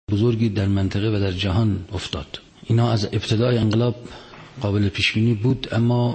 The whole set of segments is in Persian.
بزرگی در منطقه و در جهان افتاد. اینا از ابتدای انقلاب قابل پیش بینی بود، اما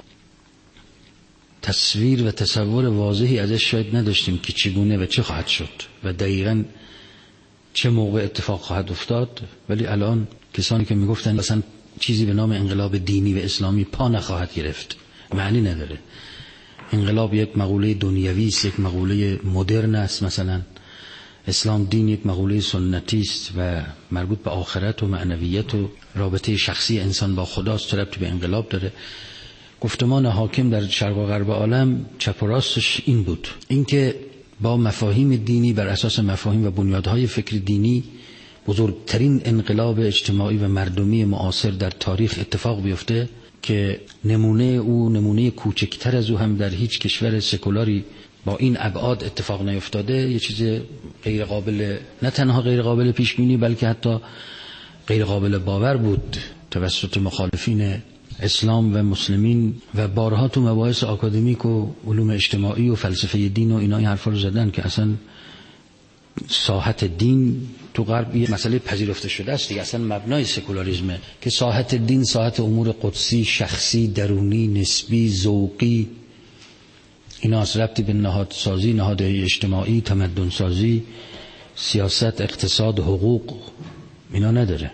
تصویر و تصور واضحی ازش شاید نداشتیم که چگونه و چه خواهد شد و دقیقاً چه موقع اتفاق خواهد افتاد. ولی الان کسانی که میگفتن مثلا چیزی به نام انقلاب دینی و اسلامی پا نخواهد گرفت، معنی نداره. انقلاب یک مقوله دنیوی است، یک مقوله مدرن است. مثلا اسلام دین یک مقوله سنتی است و مربوط به آخرت و معنویت و رابطه شخصی انسان با خداست، چه ربطی به انقلاب داره؟ گفتمان حاکم در شرق و غرب عالم چپ و راستش این بود، اینکه با مفاهیم دینی، بر اساس مفاهیم و بنیادهای فکر دینی، بزرگترین انقلاب اجتماعی و مردمی معاصر در تاریخ اتفاق بیفته که نمونه کوچکتر از او هم در هیچ کشور سکولاری با این ابعاد اتفاق نیفتاده. یه چیز غیر قابل، نه تنها غیر قابل پیش بینی، بلکه حتی غیر قابل باور بود توسط مخالفین اسلام و مسلمین و بارها تو مباحث آکادمیک و علوم اجتماعی و فلسفه دین و اینا این حرفا رو زدن که اصلا ساحت دین تو غرب یه مسئله پذیرفته شده است دیگه، اصلا مبنای سکولاریسمه که ساحت دین ساحت امور قدسی، شخصی، درونی، نسبی، ذوقی، اینا از ربطی به نهادسازی، نهادهای اجتماعی، تمدن سازی، سیاست، اقتصاد، حقوق اینا نداره.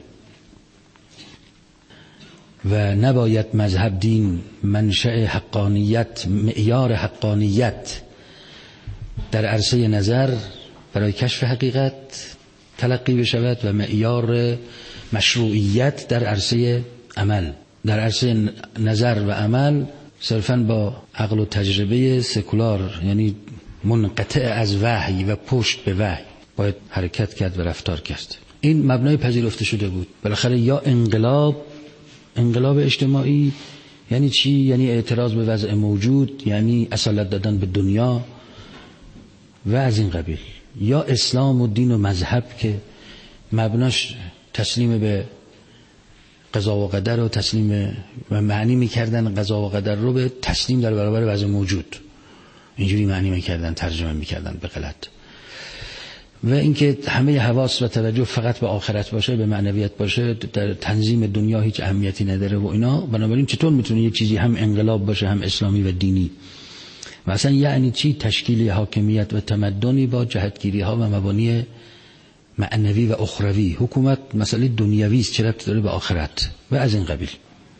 و نباید مذهب دین منشأ حقانیت، معیار حقانیت در عرصه نظر برای کشف حقیقت تلقی بشود و معیار مشروعیت در عرصه عمل. در عرصه نظر و عمل صرفاً با عقل و تجربه سکولار، یعنی منقطع از وحی و پشت به وحی، باید حرکت کرد و رفتار کرد. این مبنای پذیرفته شده بود. بالاخره یا انقلاب اجتماعی یعنی چی؟ یعنی اعتراض به وضع موجود، یعنی اصالت دادن به دنیا و از این قبیل. یا اسلام و دین و مذهب که مبناش تسلیم به قضا و قدر و تسلیم و معنی میکردن قضا و قدر رو به تسلیم در برابر وضع موجود، اینجوری معنی میکردن، ترجمه میکردن به غلط. و اینکه همه حواس و توجه فقط به آخرت باشه، به معنویت باشه، در تنظیم دنیا هیچ اهمیتی نداره و اینا. بنابراین چطور میتونه یک چیزی هم انقلاب باشه هم اسلامی و دینی؟ و اصلا یعنی چی تشکیل حاکمیت و تمدنی با جهتگیری ها و مبانی معنوی و اخروی؟ حکومت مسئله دنیوی است، چه ربطی داره به آخرت و از این قبیل.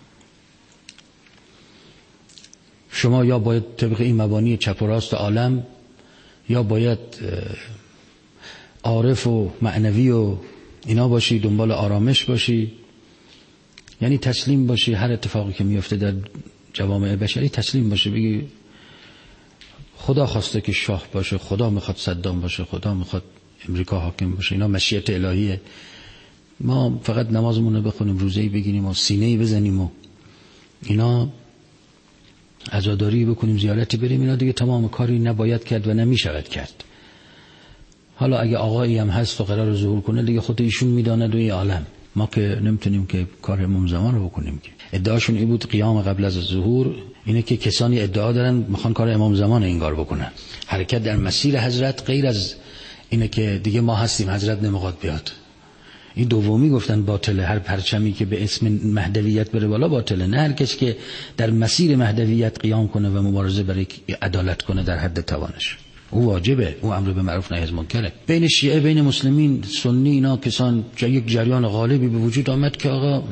شما یا باید طبق این مبانی چپ و راست عالم، یا باید عارف و معنوی و اینا باشی، دنبال آرامش باشی، یعنی تسلیم باشی هر اتفاقی که میفته در جوامع بشری، تسلیم باشی، بگی خدا خواسته که شاه باشه، خدا میخواد صدام باشه، خدا میخواد امریکا حاکم باشه، اینا مشیت الهیه، ما فقط نمازمون رو بخونیم، روزه‌ای بگیریم و سینه‌ای بزنیم و اینا عزاداری بکنیم، زیارتی بریم، اینا دیگه تمام کاری نباید کرد و نمیشود کرد. حالا اگه آقایی هم هست و قرار ظهور کنه دیگه خود ایشون میدانه دوی عالم، ما که نمیتونیم که کار امام زمان رو بکنیم. که ادعاشون این بود قیام قبل از ظهور اینه که کسانی ادعا دارن میخوان کار امام زمان انگار بکنن. حرکت در مسیر حضرت غیر از اینه که دیگه ما هستیم حضرت نمیخواد بیاد. این دومی گفتن باطله، هر پرچمی که به اسم مهدویت بره بالا باطله. نه هر کس که در مسیر مهدویت قیام کنه و مبارزه برای عدالت کنه در حد توانش، او واجبه، او امر به معروف نهی از منکره. بین شیعه، بین مسلمین، سنی، اینا کسان یک جریان غالبی به وجود آمد که آقا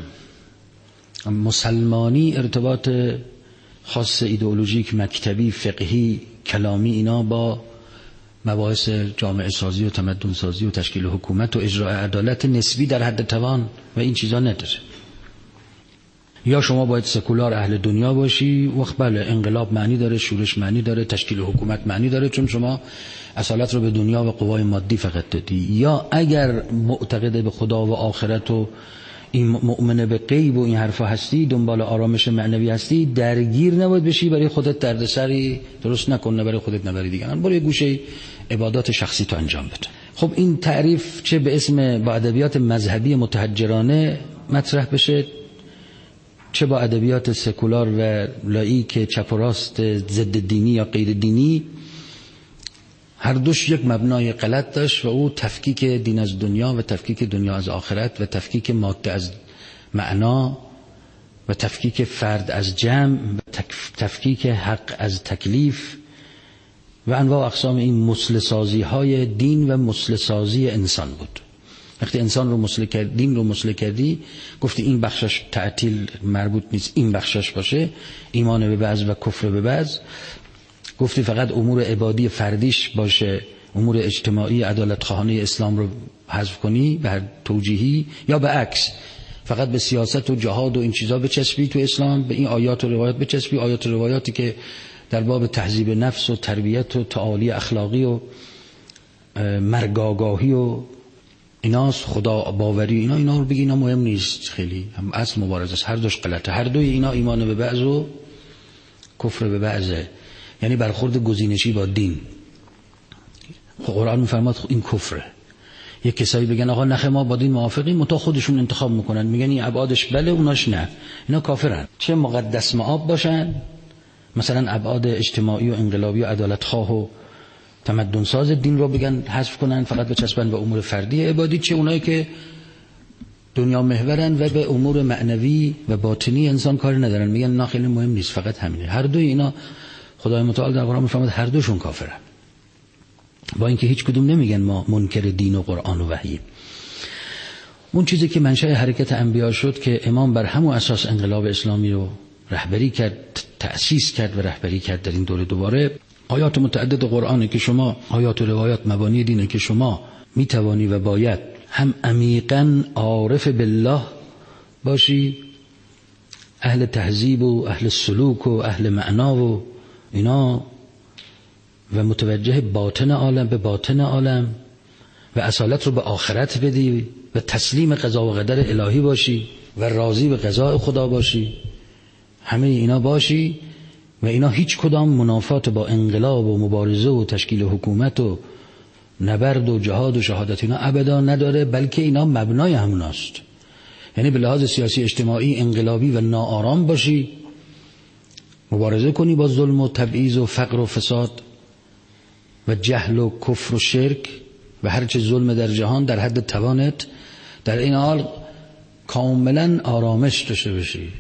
مسلمانی ارتباط خاص ایدئولوژیک، مکتبی، فقهی، کلامی اینا با مباحث جامعه سازی و تمدن سازی و تشکیل حکومت و اجرای عدالت نسبی در حد توان و این چیزا نداره. یا شما باید سکولار اهل دنیا باشی، وقت بله انقلاب معنی داره، شورش معنی داره، تشکیل حکومت معنی داره، چون شما اصالت رو به دنیا و قوای مادی فقط دادی. یا اگر معتقد به خدا و آخرت و این مؤمن به غیب و این حرفا هستی، دنبال آرامش معنوی هستی، درگیر نباید بشی، برای خودت دردسری درست نکن، نه برای خودت نه برای دیگران، برو یه گوشه عبادات شخصی تو انجام بده. خب این تعریف چه به اسم با ادبیات مذهبی متحجرانه مطرح بشه، چه با ادبیات سکولار و لاییک چپ و راست ضد دینی یا غیر دینی، هر دوش یک مبنای غلط داشت و او تفکیک دین از دنیا و تفکیک دنیا از آخرت و تفکیک ماده از معنا و تفکیک فرد از جمع و تفکیک حق از تکلیف و انواع اقسام این مسلسازی های دین و مسلسازی انسان بود. وقتی انسان رو مسله کرد، دین رو مسله کردی، گفتی این بخشش تعطیل مربوط نیست، این بخشش باشه، ایمان به بعض و کفر به بعض. گفتی فقط امور عبادی فردیش باشه، امور اجتماعی عدالت خواهانه اسلام رو حذف کنی به توجیهی، یا به عکس فقط به سیاست و جهاد و این چیزا بچسبی تو اسلام، به این آیات و روایات بچسبی، آیات و روایاتی که در باب تهذیب نفس و تربیت و تعالی اخلاقی و مرگاگاهی و ایناست، خدا باوری، اینا رو بگی اینا مهم نیست، خیلی هم اصل مبارزه است. هر دوش غلطه، هر دوی اینا ایمان به بعض و کفر به بعضه، یعنی برخورد گزینشی با دین. قرآن میفرماد این کفره. یک کسایی بگن آقا نخه ما با دین موافقیم، متا خودشون انتخاب میکنن، میگن این ابعادش بله اوناش نه، اینا کافرن. چه مقدس مآب باشن، مثلا ابعاد اجتماعی و انقلابی و عدالت خواه و تمدن ساز دین رو بگن حذف کنن، فقط بچسبن به امور فردی عبادی، چه اونایی که دنیا محورن و به امور معنوی و باطنی انسان کار ندارن، میگن نه خیلی مهم نیست، فقط همینه. هر دوی اینا خدای متعال در قرآن میفرماد هر دوشون کافرن، با اینکه هیچ کدوم نمیگن ما منکر دین و قرآن و وحی. اون چیزی که منشأ حرکت انبیا شد که امام بر همون اساس انقلاب اسلامی رو رهبری کرد، تأسیس کرد و رهبری کرد در این دوره. دوباره آیات متعدد قرآنه که شما، آیات و روایات مبانی دینه که شما میتوانی و باید هم عمیقاً عارف بالله باشی، اهل تهذیب و اهل سلوک و اهل معنا و اینا، و متوجه باطن عالم به باطن عالم و اصالت رو به آخرت بدی و تسلیم قضا و قدر الهی باشی و راضی به قضاء خدا باشی. همه اینا باشی و اینا هیچ کدام منافات با انقلاب و مبارزه و تشکیل حکومت و نبرد و جهاد و شهادت اینا ابدا نداره، بلکه اینا مبنای هموناست. یعنی به لحاظ سیاسی اجتماعی انقلابی و ناآرام باشی، مبارزه کنی با ظلم و تبعیض و فقر و فساد و جهل و کفر و شرک و هر چه ظلم در جهان در حد توانت، در این حال کاملا آرامش داشته باشی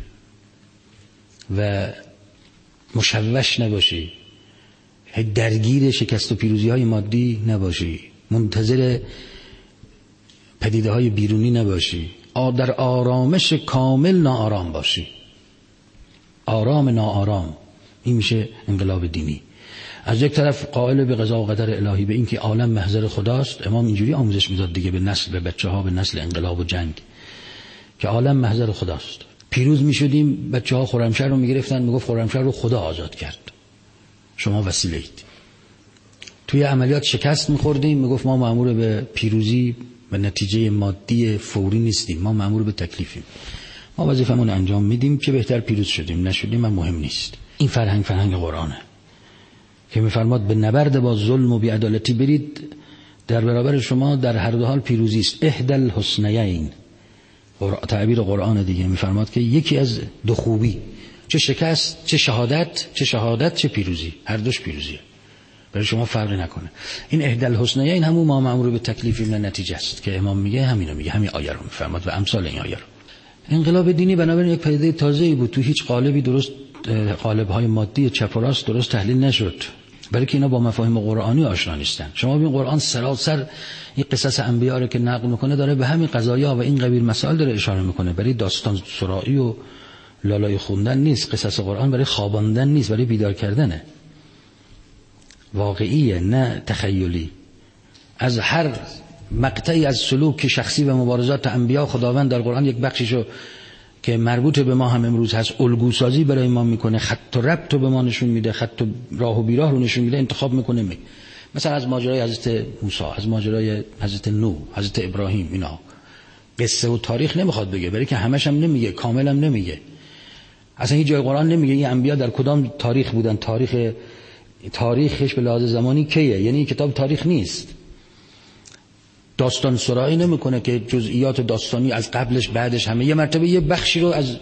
و مشوش نباشی، درگیر شکست و پیروزی های مادی نباشی، منتظر پدیده های بیرونی نباشی، در آرامش کامل ناآرام باشی، آرام ناآرام. این میشه انقلاب دینی. از یک طرف قائل به قضا و قدر الهی، به اینکه عالم محضر خداست. امام اینجوری آموزش میداد دیگه به نسل، به بچه‌ها، به نسل انقلاب و جنگ، که عالم محضر خداست. پیروز میشدیم، بچه‌ها خرمشهر رو میگرفتن، میگفت خرمشهر رو خدا آزاد کرد، شما وسیله اید. توی عملیات شکست میخوردیم، میگفت ما مأمور به پیروزی و نتیجه مادی فوری نیستیم، ما مأمور به تکلیفیم، ما وظیفمون انجام میدیم، که بهتر پیروز شدیم نشدیم من مهم نیست. این فرهنگ قرآنه که میفرماد به نبرد با ظلم و بی‌عدالتی برید، در برابر شما در هر دو حال پیروزی است. احدى الحسنیین، تعبیر قرآن دیگه، میفرماد که یکی از دو خوبی، چه شکست چه شهادت چه پیروزی، هر دوش پیروزیه، برای شما فرقی نکنه. این احدى الحسنیین همون ما مأمور به تکلیفیم و نتیجه است که امام میگه، همینو میگه، همین آیه رو میفرماد و امثال این آیه رو. انقلاب دینی بنابراین یک پدیده تازه‌ای بود، تو هیچ قالبی درست، قالب‌های مادی چپ و راست درست تحلیل نشد، بلکه اینا با مفاهیم قرآنی آشنا نیستن. شما ببین قرآن سراسر این قصص انبیا رو که نقل میکنه داره به همین قضایا و این قبیل مسائل داره اشاره میکنه، برای داستان سرایی و لالای خوندن نیست. قصص قرآن برای خواباندن نیست، برای بیدار کردنه، واقعیه نه تخیلی. از هر مقطعی از سلوک شخصی و مبارزات انبیا خداوند در قرآن یک بخشیشو که مربوط به ما هم امروز هست الگوسازی برای ما میکنه، خط و ربط رو به ما نشون میده، خط و راه و بیراه رو نشون میده، انتخاب میکنه. مثلا از ماجرای حضرت موسی، از ماجرای حضرت نوح، حضرت ابراهیم، اینا قصه و تاریخ نمیخواد بگه، برای که همش هم نمیگه، کامل هم نمیگه، اصلا هیچ جای قرآن نمیگه این انبیا در کدام تاریخ بودن، تاریخش به لحاظ زمانی کیه، یعنی این کتاب تاریخ نیست. داستان سرایی نمیکنه که جزئیات داستانی از قبلش بعدش همه، یه مرتبه یه بخشی رو از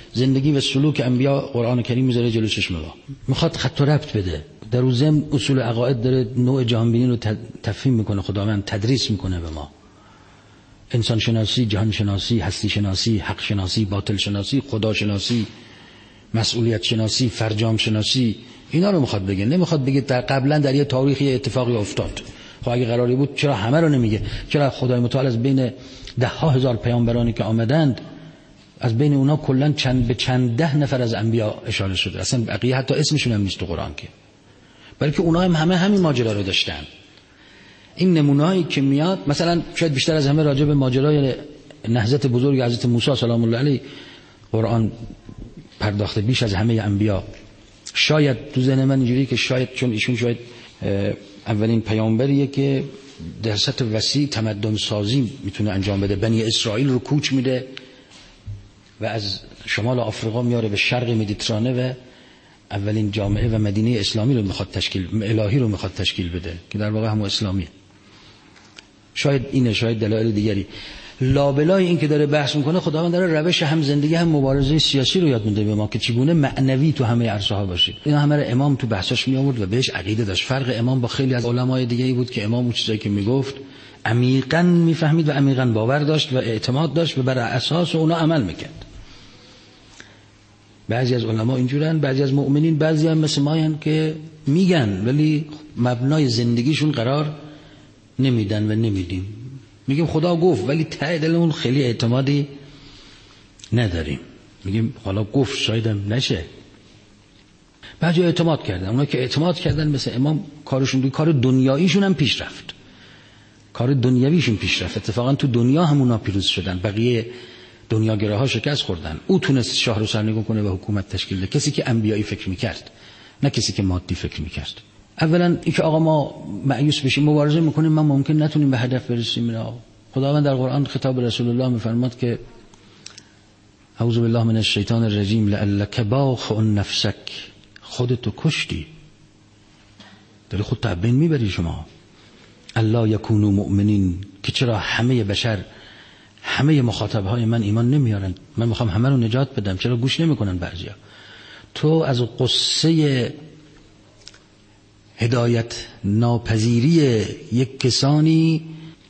زندگی و سلوک انبیا قرآن کریم میذاره جلو چشم ما، میخواد خط و ربط بده. در روزم اصول عقاید داره، نوع جهانبینی رو تفهیم میکنه، خداوند تدریس میکنه به ما. انسان شناسی، جهان شناسی، هستی شناسی، حق شناسی، باطل شناسی، خدا شناسی، مسئولیت شناسی، فرجام شناسی، اینا رو میخواد بگه. نمیخواد بگه در قبلا در یه تاریخی اتفاقی افتاد. خب اگه قراری بود چرا همه رو نمیگه؟ چرا خدای متعال از بین ده ها هزار پیامبرانی که آمدند، از بین اونا کلا به چند ده نفر از انبیا اشاره شده، اصلا بقیه حتی اسمشون هم نیست تو قرآن که، بلکه اونا هم همه همین ماجرا رو داشتن. این نمونه‌ای که میاد مثلا شاید بیشتر از همه راجع به ماجرای نهضت بزرگ حضرت موسی سلام الله علیه قرآن پرداخته بیش از همه انبیا. شاید تو ذهن من اینجوری که شاید چون ایشون شاید اولین پیامبریه که در سطح وسیع تمدن سازی میتونه انجام بده. بنی اسرائیل رو کوچ میده و از شمال آفریقا میاره به شرق مدیترانه و اولین جامعه و مدینه اسلامی رو میخواد الهی رو میخواد تشکیل بده که در واقع هم اسلامیه. شاید اینه، شاید دلایل دیگری. لابلای این که داره بحث میکنه خداوند داره روش هم زندگی هم مبارزه سیاسی رو یاد میده به ما که چگونه معنوی تو همه عرصه ها باشید. اینا همه رو امام تو بحثاش می آورد و بهش عقیده داشت. فرق امام با خیلی از علمای دیگه ای بود که امام اون چیزایی که میگفت عمیقاً میفهمید و عمیقاً باور داشت و اعتماد داشت و بر اساس اونا عمل میکرد. بعضی از علما اینجورن، بعضی از مؤمنین، بعضی هم مثل ما که میگن ولی مبنای زندگیشون قرار نمیدن و نمیدیم. میگیم خدا گفت ولی ته دلمون خیلی اعتمادی نداریم. میگیم حالا گفت شاید هم نشه. بعضی اعتماد کردن، اونا که اعتماد کردن مثل امام کارشون کار دنیاییشون هم پیش رفت. کار دنیویشون پیش رفت. اتفاقا تو دنیا همونا پیروز شدن، بقیه دنیاگراها شکست خوردن. او تونست شاه رو سرنگون کنه و حکومت تشکیل ده، کسی که انبیایی فکر میکرد نه کسی که مادی فکر میکرد. اولا اینکه آقا ما مایوس بشیم مبارزه میکنیم ما ممکن نتونیم به هدف برسیم. نه، خداوند در قرآن خطاب رسول الله میفرماد که اعوذ بالله من الشیطان الرجیم لعلک باخع نفسک، خودتو کشتی، داری خودت از بین میبری. شما الا یکونوا مؤمنین، که چرا همه بشر همه مخاطبهای من ایمان نمیارن، من میخوام همه رو نجات بدم، چرا گوش نمیکنن بعضیا؟ تو از قصه هدایت ناپذیری یک کسانی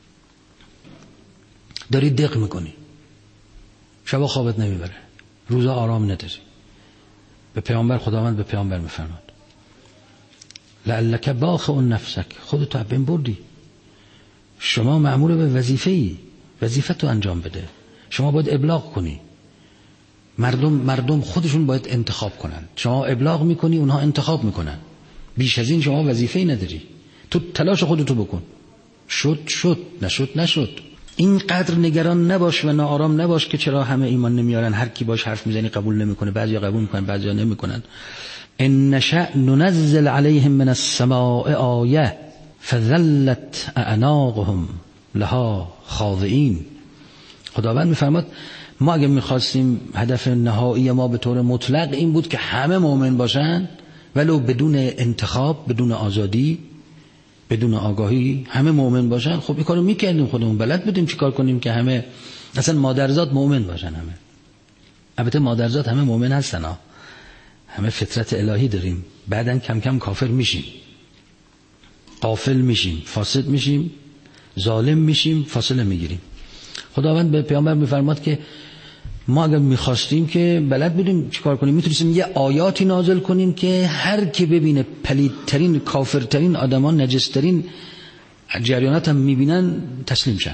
داری دق میکنی، شبا خوابت نمیبره، روزا آرام نداری. به پیامبر خداوند به پیامبر میفرماد لعلک باخع نفسک، خودتو از بین بردی. شما مأمور به وظیفه‌ای، وظیفتو انجام بده. شما باید ابلاغ کنی. مردم خودشون باید انتخاب کنن. شما ابلاغ میکنی، اونها انتخاب میکنن. بیش از این شما وظیفه‌ای نداری. تو تلاش خودتو بکن. شد نشد. اینقدر نگران نباش و ناآرام نباش که چرا همه ایمان نمیارن، هر کی باش حرف میزنی قبول نمیکنه، بعضیا قبول میکنن بعضیا نمیکنن. ان نشأ ننزل عليهم من السماء آیه فظلت اعناقهم لها خاضعین. خداوند میفرماد ما اگه میخواستیم هدف نهایی ما به طور مطلق این بود که همه مؤمن باشن، ولو بدون انتخاب، بدون آزادی، بدون آگاهی همه مؤمن باشن، خب این کارو میکردیم، خودمون بلد بودیم چیکار کنیم که همه اصلا مادرزاد مؤمن باشن. همه البته مادرزاد همه مؤمن هستن ها، همه فطرت الهی داریم، بعدن کم کم کافر میشیم، غافل میشیم، فاسد میشیم، ظالم میشیم، فاصله میگیریم. خداوند به پیامبر میفرماد که ما اگر میخواستیم که بلد بودیم چیکار کنیم، میتونستیم یه آیاتی نازل کنیم که هر کی ببینه پلیدترین کافرترین آدمان، نجسترین جریانات هم میبینن تسلیم شن،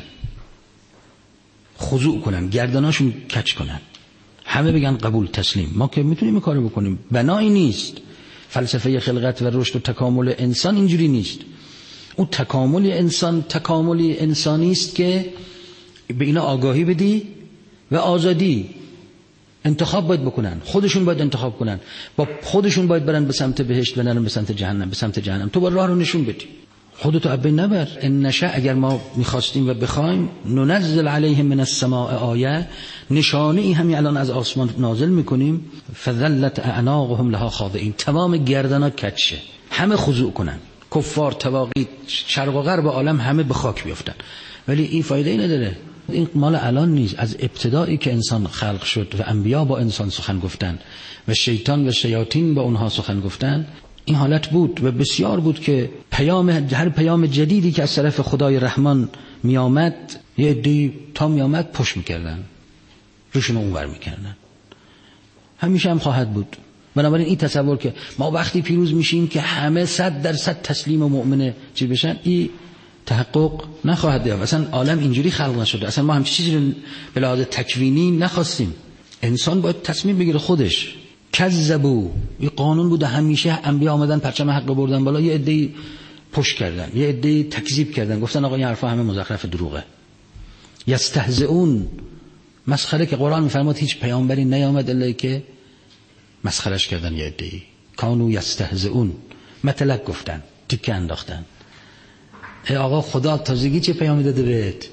خضوع کنن، گردناشون کج کنن، همه بگن قبول تسلیم. ما که میتونیم این کارو بکنیم. بنایی نیست. فلسفه خلقت و رشد و تکامل انسان اینجوری نیست. اون تکامل انسانی است که به اینا آگاهی بدی و آزادی، انتخاب باید بکنن، خودشون باید انتخاب کنن، با خودشون باید برن به سمت بهشت و نرن به سمت جهنم. تو با راه رو نشون بدی، خودتو از بین نبر. ان نشأ، اگر ما میخواستیم و بخوایم، ننزل علیهم من السماء آیه، نشانه ای همین الان از آسمان نازل میکنیم، فظلت اعناقهم لها خاضعین، تمام گردنا کج، همه خضوع کنن، کفار، تواغیت، شرق و غرب عالم همه به خاک بیفتن. ولی این فایده ای نداره. این مال الان نیست، از ابتدایی که انسان خلق شد و انبیا با انسان سخن گفتن و شیطان و شیاطین با اونها سخن گفتن، این حالت بود و بسیار بود که هر پیام جدیدی که از طرف خدای رحمان می آمد یه عده‌ای تا می آمد پشت میکردن، روشون اونور میکردن. همیشه هم خواهد بود. بنابراین این تصور که ما وقتی پیروز میشیم که همه 100% تسلیم و مؤمن چی بشن، این تحقق نخواهد یافت. اصلا عالم اینجوری خلق نشده، اصلا ما هم چیزی رو به لحاظ تکوینی نخواستیم. انسان باید تصمیم بگیره خودش. کذبوا، این قانون بوده همیشه. انبیا آمدن پرچم حق بردن بالا، یه عده‌ای پشت کردن، یه عده‌ای تکذیب کردن، گفتن آقا این حرفا همه مزخرف دروغه. یستهزئون، مسخره که قرآن میفرماد هیچ پیامبری نیامد الا که مسخرش کردن یه عده‌ای. کانوا یستهزئون، مطلق گفتن، تیکه انداختن. ای آقا خدا تازگی چه پیامی داده بهت؟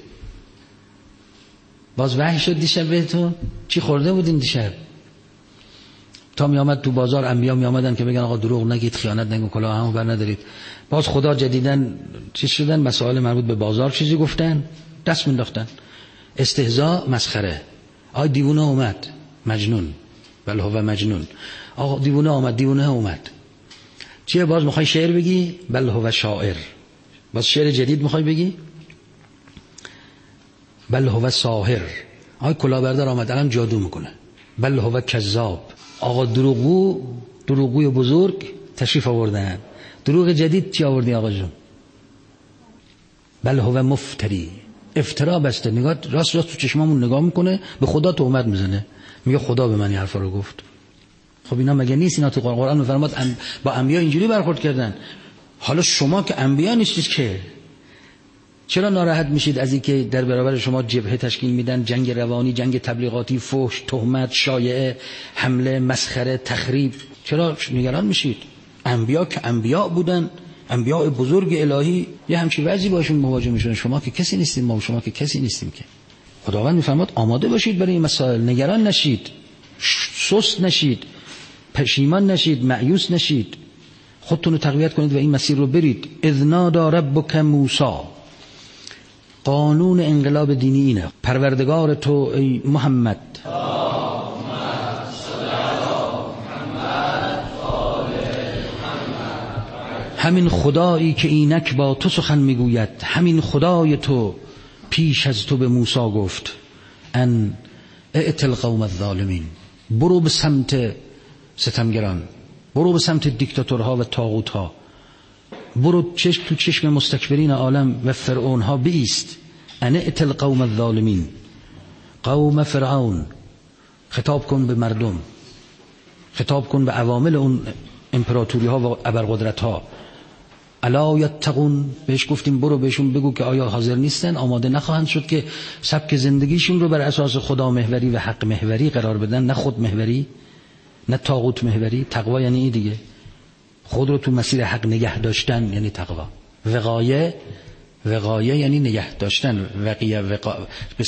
باز وحی شد دیشب بهتون؟ چی خورده بودین دیشب؟ تا می آمد تو بازار انبیا می آمدن که بگن آقا دروغ نگید، خیانت نگید، کلاه همو بر ندارید. باز خدا جدیدن چی شدن؟ مسائل مربوط به بازار چیزی گفتن، دست مینداختن. استهزاء، مسخره. آی دیوونه اومد، مجنون، بل هو مجنون. آقا دیوونه آمد، دیوونه اومد. چیه باز میخوای شعر بگی؟ بل هو شاعر. باز شعر جدید میخوای بگی؟ بل هو ساحر. آی کلاهبردار آمد الان جادو میکنه. بل هو کذاب. آقا دروغگوی بزرگ تشریف آوردن. دروغ جدید چی آوردی آقا جون؟ بل هو مفتری، افترا بسته. نگاه راست تو چشمامون نگاه میکنه، به خدا تهمت میزنه، میگه خدا به من این حرفا رو گفت. خب اینا مگه نیست؟ اینا تو قرآن میفرماد با انبیا اینجوری برخورد کردن. حالا شما که انبیا نیستید که چرا ناراحت میشید از اینکه در برابر شما جبهه تشکیل میدن، جنگ روانی، جنگ تبلیغاتی، فحش، تهمت، شایعه، حمله، مسخره، تخریب؟ چرا نگران میشید؟ انبیا که انبیا بودن، انبیاء بزرگ الهی، یه همچین وضعی باشون مواجه میشن. شما که کسی نیستید، ما شما که کسی نیستیم که. خداوند میفرماد آماده باشید برای این مسائل، نگران نشید، سست نشید، پشیمان نشید، مایوس نشید، خودتون رو تقویت کنید و این مسیر رو برید. اذ نادی ربک موسی، قانون انقلاب دینی اینه. پروردگار تو ای محمد، همین خدایی که اینک با تو سخن میگوید، همین خدای تو پیش از تو به موسی گفت ان ائت القوم الظالمین، برو به سمت ستمگران، برو به سمت دیکتاتورها و طاغوتها، برو تو چشم مستکبرین عالم و فرعون ها بیست. ان ائت القوم الظالمین، قوم فرعون. خطاب کن به مردم، خطاب کن به عوامل اون امپراتوری ها و ابرقدرت ها. الا یتقون، بهش گفتیم برو بهشون بگو که آیا حاضر نیستن، آماده نخواهند شد که سبک زندگیشون رو بر اساس خدا محوری و حق محوری قرار بدن، نه خود محوری، نه طاغوت محوری. تقوا یعنی این دیگه، خود رو تو مسیر حق نگه داشتن یعنی تقوا. وقایه یعنی نگه داشتن. به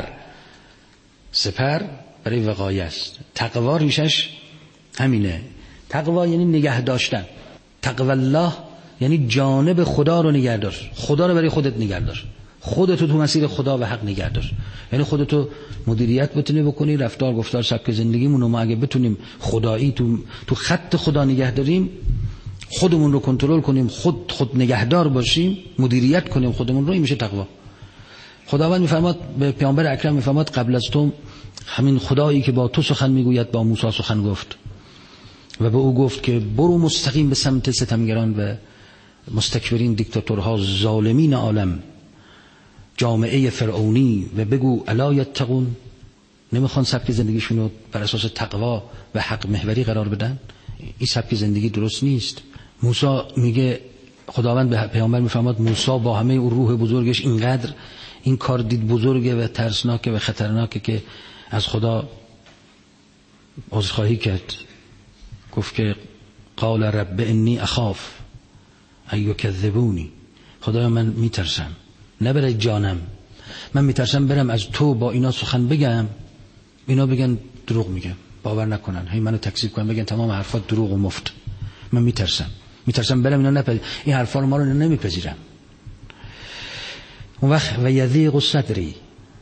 سپر برای وقایه است. تقوا ریشش همینه. تقوا یعنی نگه داشتن. تقوا الله یعنی جانب خدا رو نگه دار، خدا رو برای خودت نگه دار، خودتو تو مسیر خدا و حق نگه دار. یعنی خودتو مدیریت بتونی بکنی، رفتار گفتار سبک زندگیمون رو ما اگه بتونیم خدایی تو خط خدا نگه داریم، خودمون رو کنترل کنیم، خود نگهدار باشیم، مدیریت کنیم خودمون رو، این میشه تقوا. خداوند میفرماد به پیامبر اکرم، میفرماد قبل از تو همین خدایی که با تو سخن میگوید با موسی سخن گفت و به او گفت که برو مستقیم به سمت ستمگران و مستکبرین، دیکتاتورها، ظالمین عالم، جامعه فرعونی، و بگو الا یتقون، نمیخوان سبک زندگیشون رو بر اساس تقوا و حق محوری قرار بدن. این سبک زندگی درست نیست. موسی میگه، خداوند به پیامبر میفرماد موسی با همه اون روح بزرگش اینقدر این کار دید بزرگه و ترسناکه و خطرناکه که از خدا عذرخواهی کرد. گفت که قال رب انی اخاف ان یکذبونی، خدایا من میترسم، نه برای جانم، من میترسم برم از تو با اینا سخن بگم، اینا بگن دروغ میگم، باور نکنن، هی منو تکذیب کنن، بگن تمام حرفات دروغ و مفت. من میترسم برم اینا این حرفا رو ما رو نمیپذیرم. اون وقت و یضیق صدری،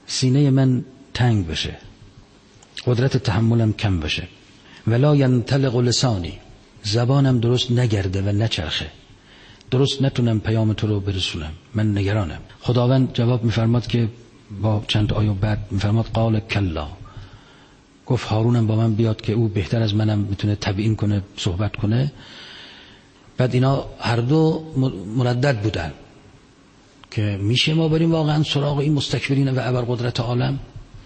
سینه من تنگ بشه، قدرت تحملم کم بشه، ولا ینطلق لسانی، زبانم درست نگرده و نچرخه، درست نتونم پیام تو رو برسونم، من نگرانم. خداوند جواب میفرماد که با چند آیه بعد میفرماد قال کلا، گفت هارونم با من بیاد که او بهتر از منم میتونه تبیین کنه، صحبت کنه. بعد اینا هر دو مردد بودن که میشه ما بریم واقعا سراغ این مستکبرین و ابرقدرت عالم؟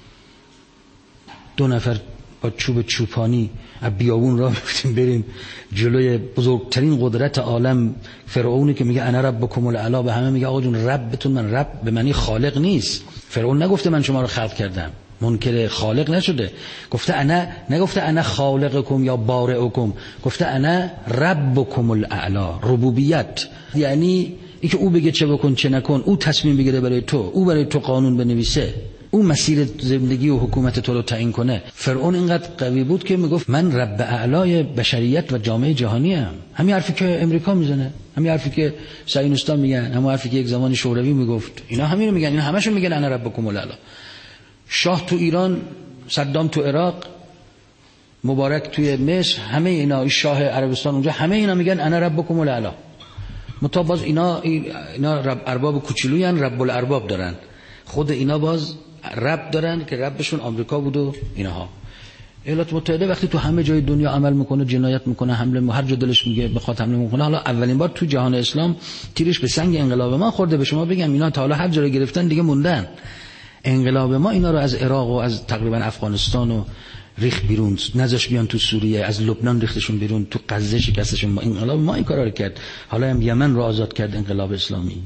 2 نفر با چوب چوپانی از بیابون راه میفتیم بریم جلوی بزرگترین قدرت عالم، فرعونی که میگه انا ربکم الاعلی، به همه میگه آقا جون ربتون، من رب به معنی خالق نیست. فرعون نگفته من شما رو خلق کردم، منکر خالق نشده، گفته انا، نگفته انا خالقکم یا بارئکم، گفته انا ربکم الاعلی. ربوبیت یعنی اینکه او بگه چه بکن چه نکن، او تصمیم بگیره برای تو، او برای تو قانون بنویسه، او مسیر زندگی و حکومت تو رو تعیین کنه. فرعون اینقدر قوی بود که میگفت من رب اعلای بشریت و جامعه جهانی ام. همین حرفی که امریکا میزنه، همین حرفی که صهیونیست‌ها میگن، همین حرفی که یک زمانی شوروی میگفت، اینا همین میگن، اینا همشون میگن انا ربکم الاعلی. شاه تو ایران، صدام تو عراق، مبارک توی مصر، همه اینا، شاه عربستان اونجا، همه اینا میگن انا ربکم الاعلی. متا باز اینا رب ارباب کوچولوی ان، رب الارباب دارن. خود اینا باز رب دارن که ربشون آمریکا بود و اینها. ایالات متحده وقتی تو همه جای دنیا عمل میکنه، جنایت میکنه، حمله، هر جا دلش میگه بخواد حمله میکنه. حالا اولین بار تو جهان اسلام تیرش به سنگ انقلاب ما خورده. به شما بگم اینا تا حالا هر جا رو گرفتن دیگه موندن. انقلاب ما اینا رو از عراق و از تقریبا افغانستان و ریخت بیرون، نذاش بیان تو سوریه، از لبنان ریختشون بیرون، تو غزه شکستشون. ما انقلاب ما این کارا رو کرد. حالا هم یمن رو آزاد کرد انقلاب اسلامی.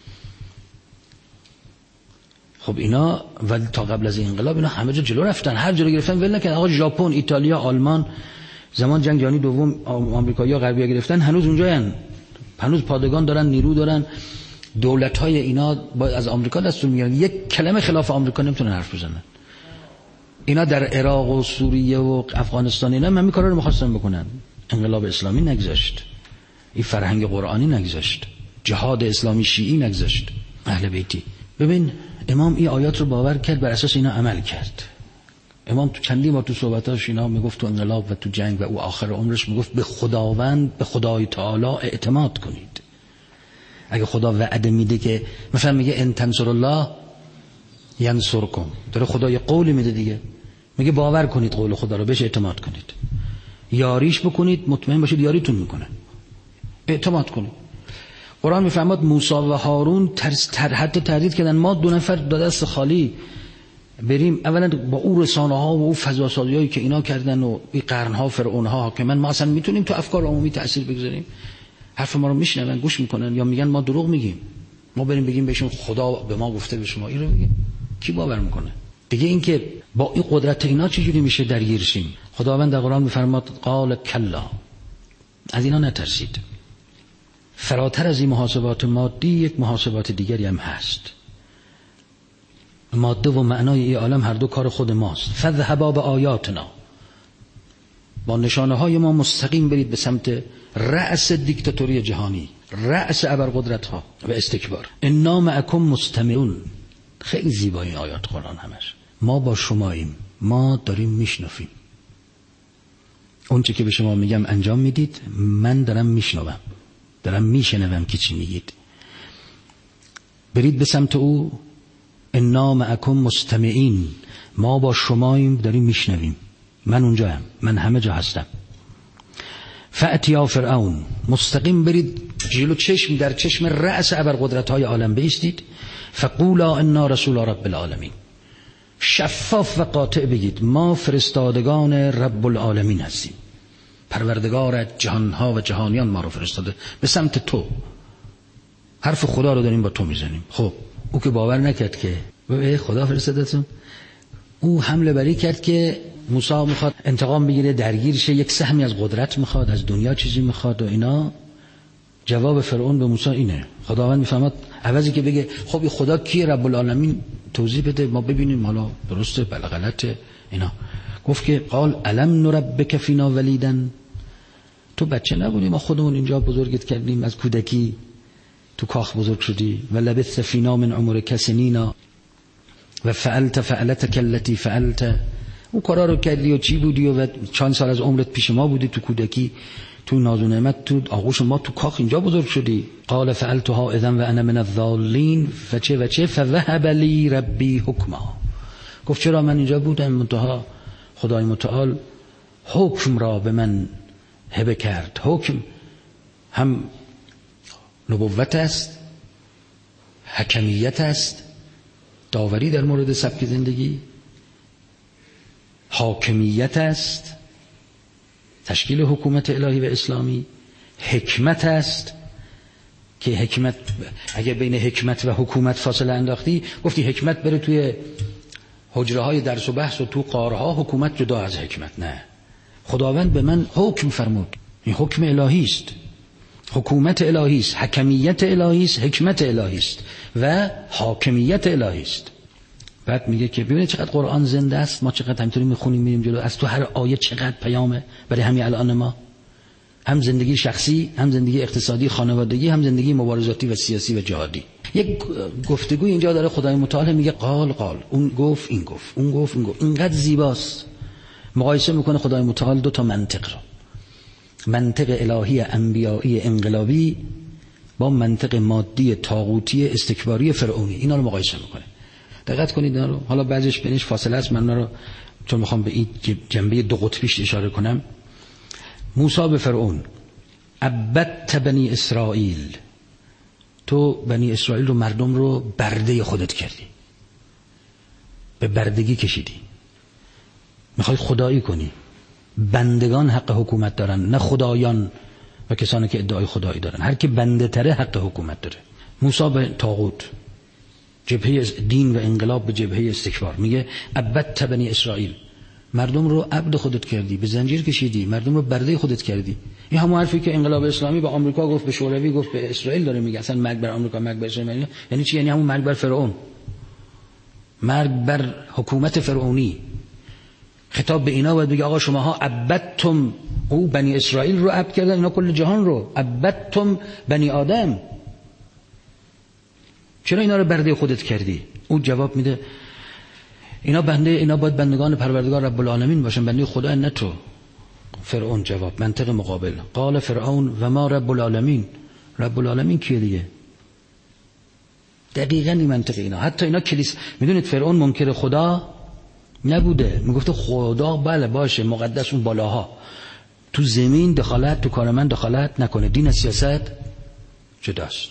خب اینا ولی تا قبل از این انقلاب اینا همه جا جلو رفتن، هر جا رو گرفتن ول نکردن. آقا ژاپن، ایتالیا، آلمان زمان جنگ جهانی دوم آمریکایی‌ها غربی‌ها گرفتن، هنوز اونجاین، هنوز پادگان دارن، نیرو دارن. دولت‌های اینا از آمریکا دستور میگیرن، یک کلمه خلاف آمریکا نمیتونن حرف بزنن. اینا در عراق و سوریه و افغانستان اینا همین کارا رو می‌خواستن بکنن. انقلاب اسلامی نگذاشت، این فرهنگ قرآنی نگذاشت، جهاد اسلامی شیعی نگذاشت، اهل بیتی. ببین امام این آیات رو باور کرد، بر اساس اینا عمل کرد. امام تو چندی بار تو صحبتاش اینا میگفت تو انقلاب و تو جنگ و او آخر عمرش میگفت به خداوند، به خدای تعالی اعتماد کنید. اگه خدا وعده میده که مثلا میگه ان تنصر الله ینصرکم، داره خدا یه قولی میده دیگه، میگه باور کنید قول خدا رو، بهش اعتماد کنید، یاریش بکنید، مطمئن باشید یاریتون میکنه، اعتماد کنید. قرآن میفرماد موسی و هارون حتی تهدید کردن ما 2 نفر دست خالی بریم، اولا با او رسانه ها و او فضا سازی هایی که اینا کردن و این قرن ها فرعون ها حاکمن، ما اصلا میتونیم تو افکار عمومی تأثیر بگذاریم؟ حرف ما رو میشنون، گوش میکنن، یا میگن ما دروغ میگیم، ما بریم بگیم بهشون خدا به ما گفته به شما این رو بگیم، کی باور میکنه دیگه؟ این که با این قدرت اینا چجوری میشه درگیر شیم؟ خداوند در قرآن میفرماد قال کلا، از اینا نترسید. فراتر از این محاسبات مادی یک محاسبات دیگری هم هست. ماده و معنای این عالم هر دو کار خود ماست. فذهبا بآیاتنا، با نشانه های ما مستقیم برید به سمت رأس دیکتاتوری جهانی، رأس ابرقدرت ها و استکبار. انا معکم مستمعون. خیلی زیبای این آیات قرآن همش. ما با شماییم، ما داریم میشنفیم. اون چه که به شما میگم انجام میدید، من دارم میشنوم، دارم میشنوم که چی میگید. برید به سمت او. انا معکم مستمعین، ما با شماییم، داریم میشنویم، من اونجایم، من همه جا هستم. فأتیا فرعون، مستقیم برید جلو چشم در چشم رأس ابرقدرت‌های عالم بایستید. فقولا انا رسول رب العالمین، شفاف و قاطع بگید ما فرستادگان رب العالمین هستیم، پروردگار جهانها و جهانیان ما رو فرستاده به سمت تو، حرف خدا رو داریم با تو میزنیم. خب او که باور نکرد که خدا فرستادتون، او حمله بری کرد که موسی میخواد انتقام بگیره، درگیر شه، یک سهمی از قدرت میخواد، از دنیا چیزی میخواد و اینا. جواب فرعون به موسی اینه. خداوند میفهمد عوضی که بگه خب خدا کیه رب العالمین توضیح بده ما ببینیم حالا درسته بله غلطه اینا، گفت که قال الم نربک فینا ولیدن، تو بچه نبودی ما خودمون اینجا بزرگت کردیم، از کودکی تو کاخ بزرگ شدی، و لبثت فینا من عمرک سنینا، و فعلت فعلتک التی فعلت، اون کارا رو کردی و چی بودی و چند سال از عمرت پیش ما بودی، تو کودکی، تو ناز و نعمت، تو آغوش ما، تو کاخ اینجا بزرگ شدی. قال فعلتها اذا و انا من الضالین فچه فوهب لی ربی حکما. گفت چرا من اینجا بودم، منتها خدای متعال حکم را به من هبه کرد. حکم هم نبوت است، حکمیت است، داوری در مورد سبک زندگی، حاکمیت است، تشکیل حکومت الهی و اسلامی، حکمت است که حکمت، اگر بین حکمت و حکومت فاصله انداختی گفتی حکمت بره توی حجره های درس و بحث و تو قارها، حکومت جدا از حکمت. نه، خداوند به من حکم فرمود، این حکم الهی است، حکومت الهی است، حکمیت الهی است، حکمت الهی است و حاکمیت الهی است. بعد میگه که ببینید چقدر قرآن زنده است، ما چقدر همینطوری میخونیم میریم جلو، از تو هر آیه چقدر پیامه برای همین الان ما، هم زندگی شخصی، هم زندگی اقتصادی خانوادگی، هم زندگی مبارزاتی و سیاسی و جهادی. یک گفتگوی اینجا داره خدای متعال میگه قال، اون گفت این گفت، اون گفت این گفت. اینقدر زیباست. مقایسه میکنه خدای متعال دو تا منطق رو، منطق الهی انبیایی انقلابی با منطق مادی طاغوتی استکباری فرعونی، اینا رو مقایسه میکنه. دقت کنید اینا رو. حالا بعضیش بینش فاصله است، من رو چون میخوام به این جنبه دو قطبیش اشاره کنم. موسی به فرعون عبدت بنی اسرائیل، تو بنی اسرائیل رو، مردم رو برده خودت کردی، به بردگی کشیدی، میخوای خدایی کنی. بندگان حق حکومت دارن، نه خدایان و کسانی که ادعای خدایی دارن. هر کی بنده تره حق حکومت داره. موسی به طاغوت، جبهه دین و انقلاب به جبهه استکبار، میگه عبدت بنی اسرائیل، مردم رو عبد خودت کردی، به زنجیر کشیدی، مردم رو برده خودت کردی. این همون حرفی که انقلاب اسلامی به آمریکا گفت، به شوروی گفت، به اسرائیل داره میگه. اصلا مرگ بر آمریکا، مرگ بر اسرائیل یعنی چی؟ یعنی همون مرگ بر فرعون، مرگ بر حکومت فرعونی. خطاب به اینا باید بگه آقا شماها عبدتم، او بنی اسرائیل رو عبد کردن، اینا کل جهان رو. عبدتم بنی آدم، چرا اینا رو برده خودت کردی؟ او جواب میده اینا باید بندگان پروردگار رب العالمین باشن، بنده خدا نه تو. فرعون جواب، منطق مقابل، قال فرعون و ما رب العالمین، رب العالمین کیه دیگه؟ دقیقاً این منطق اینا. حتی اینا میدونید فرعون منکر خدا نبوده، میگفته خدا بله باشه مقدس اون بالاها، تو زمین دخالت، تو کار من دخالت نکنه، دین از سیاست جداست.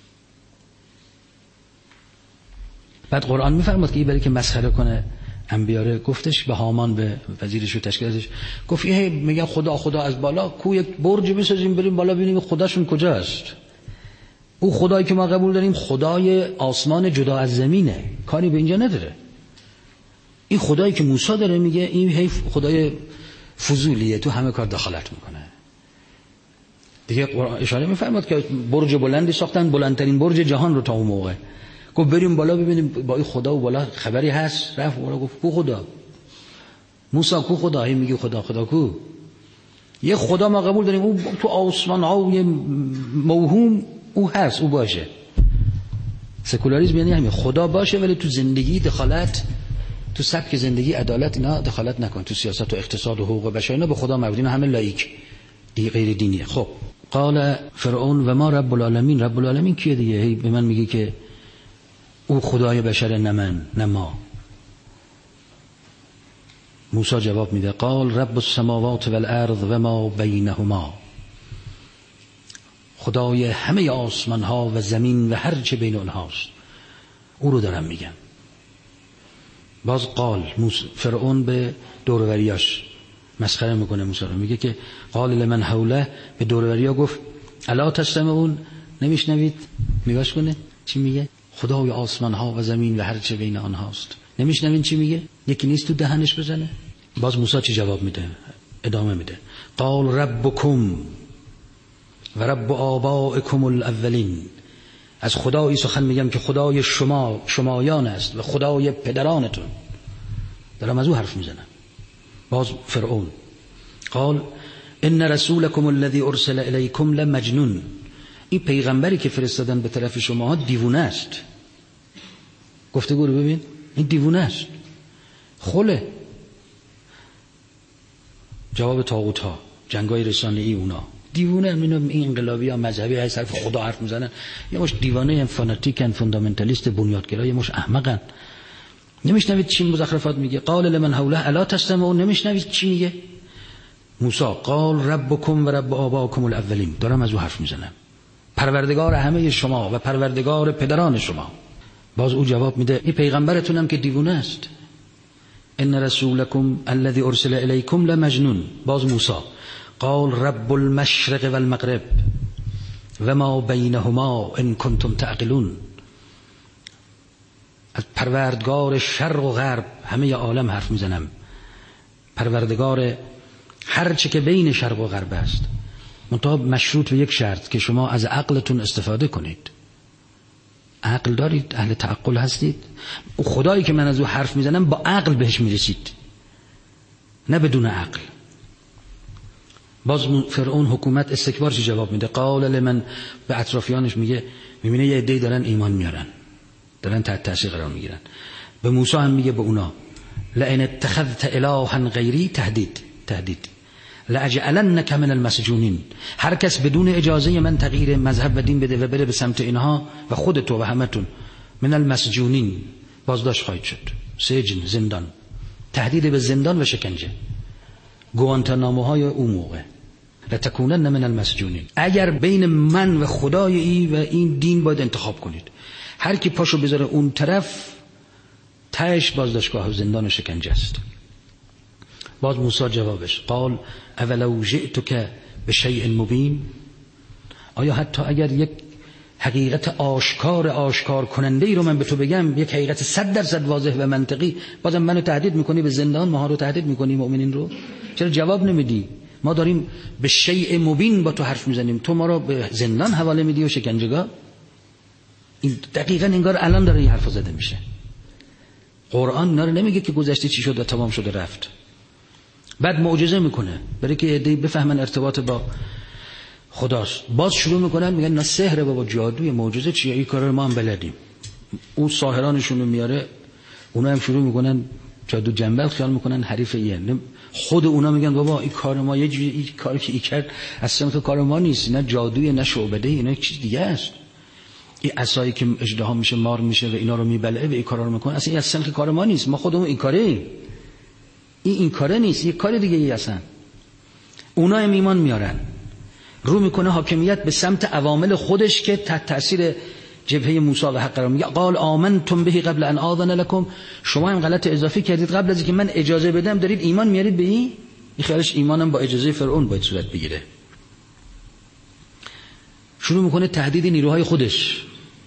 بعد قرآن میفرماد که این برای که مسخره کنه انبیاره، گفتش به هامان، به وزیرش و تشکیلاتش، گفت میگن خدا از بالا، کو یک برج بسازیم بریم بالا ببینیم خداشون کجاست. او خدایی که ما قبول داریم خدای آسمان جدا از زمینه، کاری به اینجا نداره. این خدایی که موسی داره میگه این خدای فضولیه، تو همه کار دخالت میکنه. دیگه قرآن اشاره میفرماد که برج بلندی ساختن، بلندترین برج جهان رو تا اون موقع. گفت بریم بالا ببینیم با این خدا و بالا خبری هست. رفت بالا گفت کو خدا؟ موسی کو خدا؟ هی میگه خدا کو؟ یه خدا ما قبول داریم، او تو آسمان ها یه موهوم او هست، او باشه. سکولاریسم یعنی همین، خدا باشه ولی تو زندگی دخالت، تو سبک زندگی عدالت اینا دخالت نکن، تو سیاست و اقتصاد و حقوق بشر اینا به خدا مربوط، اینا همه لایک، دی غیر دینیه. خب قال فرعون و ما رب العالمین، رب العالمین کیه دیگه؟ هی به من میگه که او خدای بشر، نه من نه ما. موسی جواب میده قال رب السماوات والارض و ما بینهما، خدای همه آسمان ها و زمین و هر چه بین اونهاست، او رو دارم میگم. باز قال فرعون به دوروریاش مسخره میکنه موسی رو، میگه که قال لمن حوله، به دوروری‌ها گفت الا تستمعون، نمیشنوید؟ نگاش کنه چی میگه، خدای آسمان ها و زمین و هر چه بین آنهاست، نمیشنوین چی میگه؟ یکی نیست تو دهنش بزنه؟ باز موسی چی جواب میده؟ ادامه میده قال ربکم و رب آبائکم الاولین، از خدایی سخن میگم که خدای شمایان است و خدای پدرانتون، دارم از او حرف میزنم. باز فرعون قال ان رسولکم الذی ارسل الیکم لمجنون، این پیغمبری که فرستادن به طرف شما دیوونه است. گفتگو رو ببین، این دیوونه است، خله. جواب طاغوت ها، جنگای رسانه‌ای اونا دیوونه. این انقلابی ها مذهبی های صرف خدا حرف میزنن، یه مش دیوانه فاناتیکن، فوندامنتالیست، بنیادگرا، یه مش احمقن. نمیشنوید چی مزخرفات میگه؟ قال لمن حوله الا تستمعون. نمیشنوید چی میگه موسی؟ قال ربکم و رب آباکم الاولین. دارم از او حرف میزنم، پروردگار همه شما و پروردگار پدران شما. باز او جواب میده این پیغمبرتونم که دیوونه است. ان رسولکم الذی ارسل الیکم لمجنون. باز موسی قال رب المشرق والمغرب و ما بینهما ان کنتم تعقلون. از پروردگار شرق و غرب همه عالم حرف میزنم، پروردگار هر چه که بین شرق و غرب است، منتها مشروط به یک شرط که شما از عقلتون استفاده کنید. عقل دارید؟ اهل تعقل هستید؟ او خدایی که من از او حرف میزنم با عقل بهش میرسید، نه بدون عقل. باز فرعون حکومت استکبار چی جواب میده؟ قال لمن، به اطرافیانش میگه، میبینه یه عده‌ای دارن ایمان میارن، دارن تحت تاثیر قرار میگیرن. به موسی هم میگه به اونا لئن اتخذت الها غیری، تهدید لاجعلنک من المسجونین. هر کس بدون اجازه من تغییر مذهب و دین بده و بره به سمت اینها و خودتو و همتون، من المسجونین، بازداشت خواهید شد. سجن، زندان، تهدید به زندان و شکنجه، گوانتاناموهای اون موقع. لتکونن من المسجونین. اگر بین من و خدای و این دین باید انتخاب کنید، هر کی پاشو بذاره اون طرف، تهش بازداشتگاه و زندان و شکنجه است. باز موسی جوابش قال اولو جئتک بشیء مبین. آیا حتی اگر یک حقیقت آشکار کننده ای رو من به تو بگم، یک حقیقت 100% واضح و منطقی، بازم منو تهدید میکنی به زندان، ماها رو تهدید میکنی، مؤمنین رو؟ چرا جواب نمیدی؟ ما داریم به شیء مبین با تو حرف میزنیم، تو ما رو به زندان حواله میدی و شکنجهگاه. این دقیقاً انگار الان داره این حرف زده میشه. قرآن اینا رو نمیگه که گذشته چی شد و تمام شد و رفت. بعد معجزه میکنه برای که عده‌ای بفهمن ارتباط با خداست. باز شروع میکنن میگن نه سحر بابا، جادوی، معجزه چیه؟ این کارا رو ما هم بلدیم. اون ساحرانشون رو میاره، اونا هم شروع میکنن جادو جنبل خیال میکنن حریف اینه. خود اونا میگن بابا این کار ما، این کاری که این کرد اصلا تو کار ما نیست، نه جادوی نه شعبده، اینا چیز دیگه است. این عصایی که اژدها میشه، مار میشه و اینا رو میبلعه و این کارا رو میکنه، اصلا این اصلا که کار ما نیست، ما خودمون این کاره، این کاره نیست، یک کار دیگه ای اصلا. اونا هم ایمان میارن، رو میکنه حاکمیت به سمت عوامل خودش که تحت تاثیر جبهه موسی و حق قرار میگه. قال آمنتم به قبل ان آذن لكم. شما هم غلط اضافی کردید، قبل از اینکه من اجازه بدم دارید ایمان میارید به این خیالش ایمانم با اجازه فرعون باید صورت بگیره. شروع میکنه تهدید نیروهای خودش.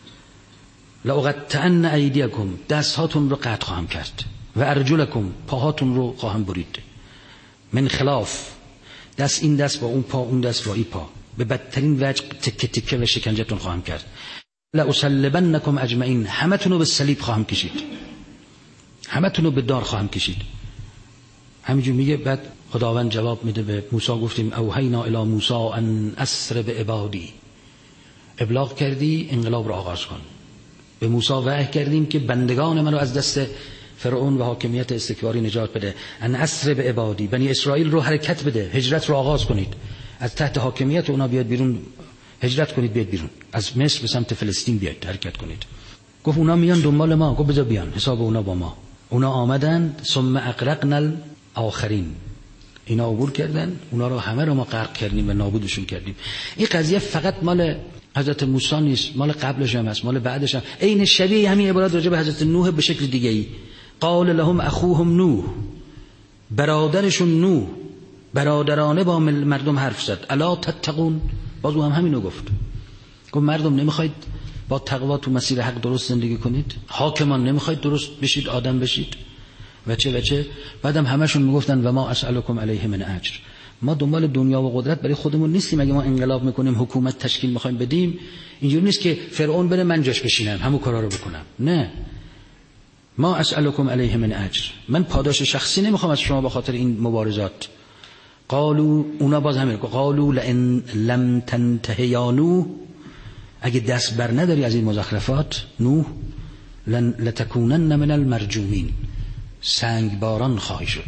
لأقطعن ایدیکم، دستهاتون رو قطع خواهم کرد، و ارجلکم، پاهاتون رو خواهم برید، من خلاف، دست این دست با اون پا، اون دست با این پا، به بدترین وجه تکه تکه و شکنجتون خواهم کرد. لأصلبنکم اجمعین، همتون رو به صلیب خواهم کشید، همتون رو به دار خواهم کشید. همینجور میگه. بعد خداوند جواب میده به موسی، گفتیم اوحینا الی موسی ان اسر بعبادی، ابلاغ کردی انقلاب رو آغاز کن. به موسی وحی کردیم که بندگان من رو از دست فرعون و حاکمیت استکباری نجات بده. ان اسر بعبادی، بنی اسرائیل رو حرکت بده، هجرت رو آغاز کنید، از تحت حاکمیت اونا بیاد بیرون، هجرت کنید بیاد بیرون، از مصر به سمت فلسطین بیاد حرکت کنید. گفت اونا میان دنبال ما، گفت بذار بیان، حساب اونا با ما. اونا آمدن، ثم اغرقنا الاخرین، اینا عبور کردن، اونا رو همه رو ما غرق کردیم و نابودشون کردیم. این قضیه فقط مال حضرت موسی نیست، مال قبلش هم هست، مال بعدش هم. عین شبیه همین عبارات راجع به حضرت نوح به شکل دیگه ای. قال لهم اخوهم نوح، برادرشون نوح برادرانه با مردم حرف زد. الا تتقون، باز او هم همینو گفت مردم نمیخواید با تقوا تو مسیر حق درست زندگی کنید؟ حاکمان نمیخواید درست بشید، آدم بشید؟ وچه بعدم همشون میگفتن و ما اسألکم علیه من اجر، ما دنبال دنیا و قدرت برای خودمون نیستیم. اگه ما انقلاب میکنیم، حکومت تشکیل میخوایم بدیم، اینجوری نیست که فرعون بره من جاش بشینم همون کارا رو بکنم. نه، ما اسألکم علیه من اجر، من پاداش شخصی نمیخوام از شما به خاطر این مبارزات. قالو، اونا باز همین، قالو لئن لم تنته یا نوح، اگه دست بر نداری از این مزخرفات نوح، لتکونن من المرجومین، سنگ باران خواهی شد،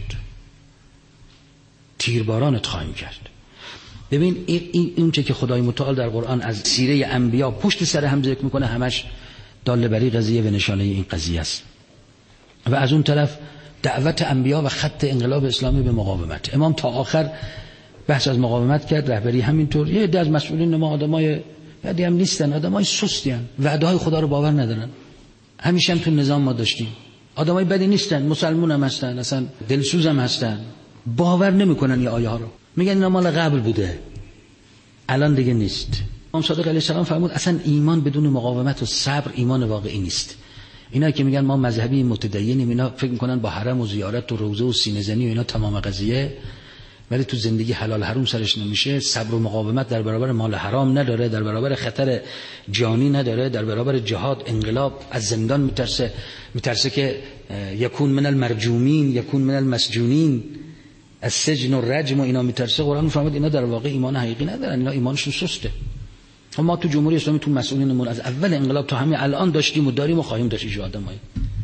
تیربارانت خواهیم کرد. ببین این چه که خدای متعال در قرآن از سیره انبیا پشت سر هم ذکر میکنه، همش دال بر قضیه و نشانه این قضیه است. و از اون طرف دعوت انبیا و خط انقلاب اسلامی به مقاومت. امام تا آخر بحث از مقاومت کرد، رهبری همینطور. یه عده از مسئولین ما آدمای بعدی هم نیستن، آدمای سستی ان، وعده های خدا رو باور ندارن. همیشه هم تو نظام ما داشتیم آدمای بدی نیستن، مسلمون هم هستن، اصلا دلسوز هم هستن، باور نمیکنن این آیه ها رو، میگن اینا مال قبل بوده الان دیگه نیست. امام صادق علیه السلام فرمود اصلا ایمان بدون مقاومت و صبر ایمان واقعی نیست. اینا که میگن ما مذهبی متدینیم، اینا فکر میکنن با حرم و زیارت و روزه و سینه زنی و اینا تمام قضیه، ولی تو زندگی حلال حرام سرش نمیشه. صبر و مقاومت در برابر مال حرام نداره، در برابر خطر جانی نداره، در برابر جهاد انقلاب از زندان میترسه که یکون من المرجومین، یکون من المسجونین، از سجن و رجم و اینا میترسه. قرآن میفرماد اینا در واقع ایمان حقیقی ندارن، اینا ایمانشون سسته. ما تو جمهوری اسلامی تو مسئولینمون از اول انقلاب تا همین الان داشتیم و داریم و خواهیم داشت ایجاد آدمایی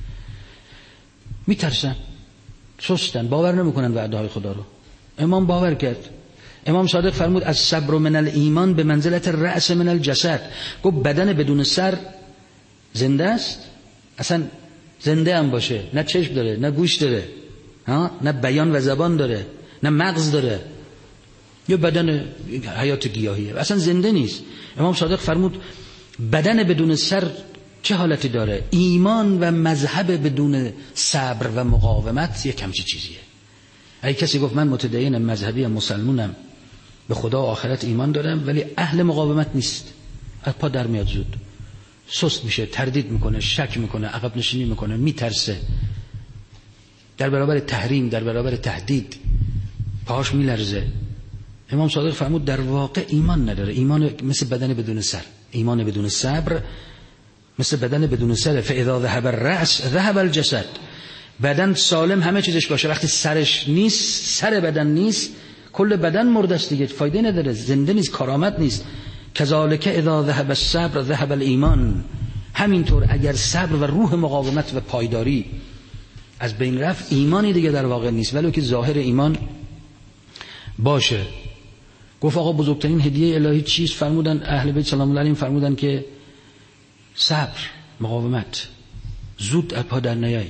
میترسن، سستن، باور نمیکنن وعده های خدا رو. امام باور کرد. امام صادق فرمود از صبر من الایمان به منزلت رأس من الجسد. گفت بدن بدون سر زنده است؟ اصلا زنده هم باشه، نه چشم داره، نه گوش داره، نه بیان و زبان داره، نه مغز داره، یه بدن حیات گیاهیه، اصلا زنده نیست. امام صادق فرمود بدن بدون سر چه حالتی داره؟ ایمان و مذهب بدون صبر و مقاومت یک همچی چیزیه. اگه کسی گفت من متدینم، مذهبی ام، مسلمونم، به خدا و آخرت ایمان دارم، ولی اهل مقاومت نیست، از پا در میاد، زود سست میشه، تردید میکنه، شک میکنه، عقب نشینی میکنه، میترسه، در برابر تحریم، در برابر تهدید پاهاش میلرزه. امام صادق فرمود در واقع ایمان نداره. ایمان مثل بدن بدون سر، ایمان بدون صبر مثل بدن بدون سر. فاذا ذهب الرأس ذهب الجسد. بدن سالم همه چیزش باشه، وقتی سرش نیست، سر بدن نیست، کل بدن مرده است دیگه، فایده نداره، زنده نیست، کارآمد نیست. کذالک اذا ذهب الصبر ذهب الایمان. همینطور اگر صبر و روح مقاومت و پایداری از بین رفت، ایمانی دیگه در واقع نیست، ولو که ظاهر ایمان باشه. گفت آقا بزرگترین هدیه الهی چیست؟ فرمودن اهل بیت سلام الله علیهم فرمودن که صبر، مقاومت، زود از پا در نیای.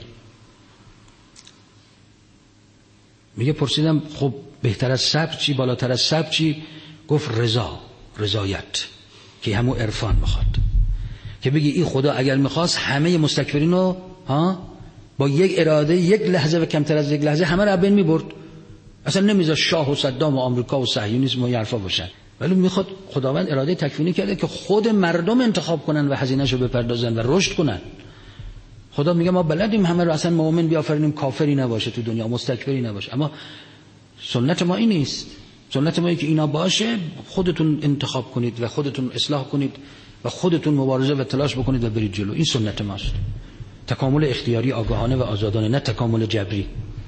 میگه پرسیدم خب بهتر از صبر چی، بالاتر از صبر چی؟ گفت رضایت، که همون عرفان میخواد، که بگی این خدا اگر میخواست همه مستکبرین رو با یک اراده، یک لحظه و کمتر از یک لحظه همه رو بین میبرد، اصلا نمیذاشت شاه و صدام و آمریکا و صهیونیسم و این حرفا باشن. ولی میخواد، خداوند اراده تکوینی کرده که خود مردم انتخاب کنن و هزینه‌شو بپردازن و رشد کنن. خدا میگه ما بلدیم همه رو اصلا مؤمن بیافرینیم، کافری نباشه تو دنیا، مستکبری نباشه، اما سنت ما این نیست. سنت ما اینه که اینا باشه، خودتون انتخاب کنید و خودتون اصلاح کنید و خودتون مبارزه و تلاش بکنید و برید جلو. این سنت ماست، تکامل اختیاری آگاهانه و آزادانه، نه تکامل جبری.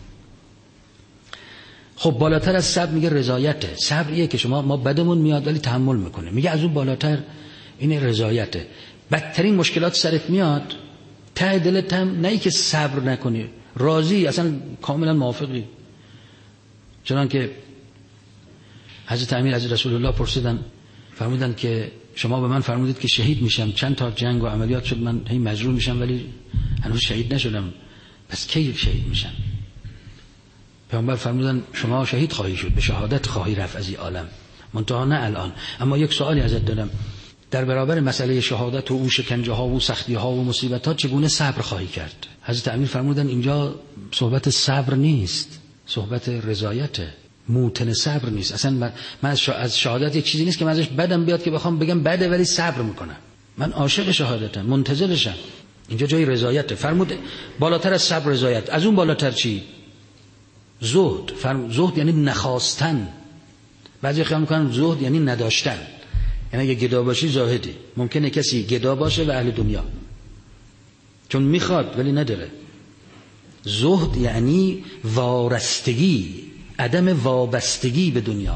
خب بالاتر از صبر میگه رضایته. صبریه که ما بدمون میاد ولی تحمل میکنه. میگه از اون بالاتر این رضایته. بدترین مشکلات سرت میاد، ته دلت هم نه ای که صبر نکنی، راضی، اصلا کاملا موافقی. چنان که حضرت امیر از رسول الله پرسیدن، فرمودن که شما به من فرمودید که شهید میشم، چند تا جنگ و عملیات شد، من هی مجروح میشم ولی هنوز شهید نشدم، پس کی شهید میشم؟ پیامبر فرمودن شما شهید خواهی شد، به شهادت خواهی رفت از این عالم، منتها نه الان. اما یک سوالی ازت دارم، در برابر مسئله شهادت و اون شکنجه ها و سختی ها و مصیبت ها چگونه صبر خواهی کرد؟ حضرت امیر فرمودن اینجا صحبت صبر نیست، صحبت رضایته، موتن صبر نیست. اصلا من از شهادت یک چیزی نیست که من ازش بدم بیاد که بخوام بگم بده ولی صبر میکنم. من عاشق شهادتم، منتظرشم. اینجا جای رضایته. فرمود بالاتر از صبر رضایت. از اون بالاتر چی؟ زهد. زهد یعنی نخواستن. بعضی خیال میکنن زهد یعنی نداشتن، یعنی اگه گدا باشی زاهدی. ممکنه کسی گدا باشه و اهل دنیا، چون میخواد ولی نداره. زهد یعنی وارستگی، عدم وابستگی به دنیا.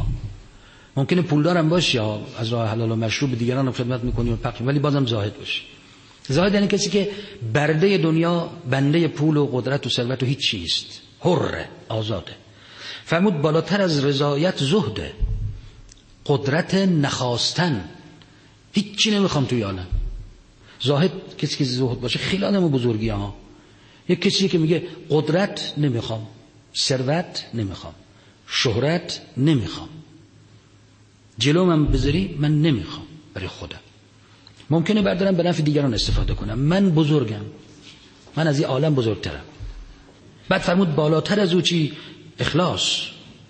ممکنه پولدارم باشی، از راه حلال و مشروع به دیگران خدمت میکنی و ولی بازم زاهد باشی. زاهد یعنی کسی که برده دنیا، بنده پول و قدرت و ثروت و هیچ چیست، حره، آزاده. فرمود بالاتر از رضایت زهده، قدرت نخواستن، هیچی نمیخوام توی عالم. زاهد کسی که زهد باشه خیلی آدم بزرگی ها. یک کسی که میگه قدرت نمیخوام، ثروت نمیخوام، شهرت نمیخوام، جلو من بذاری من نمیخوام برای خودم. ممکنه بردارم به نفع دیگران استفاده کنم، من بزرگم، من از این عالم بزرگترم. بعد فرمود بالاتر از او چی؟ اخلاص.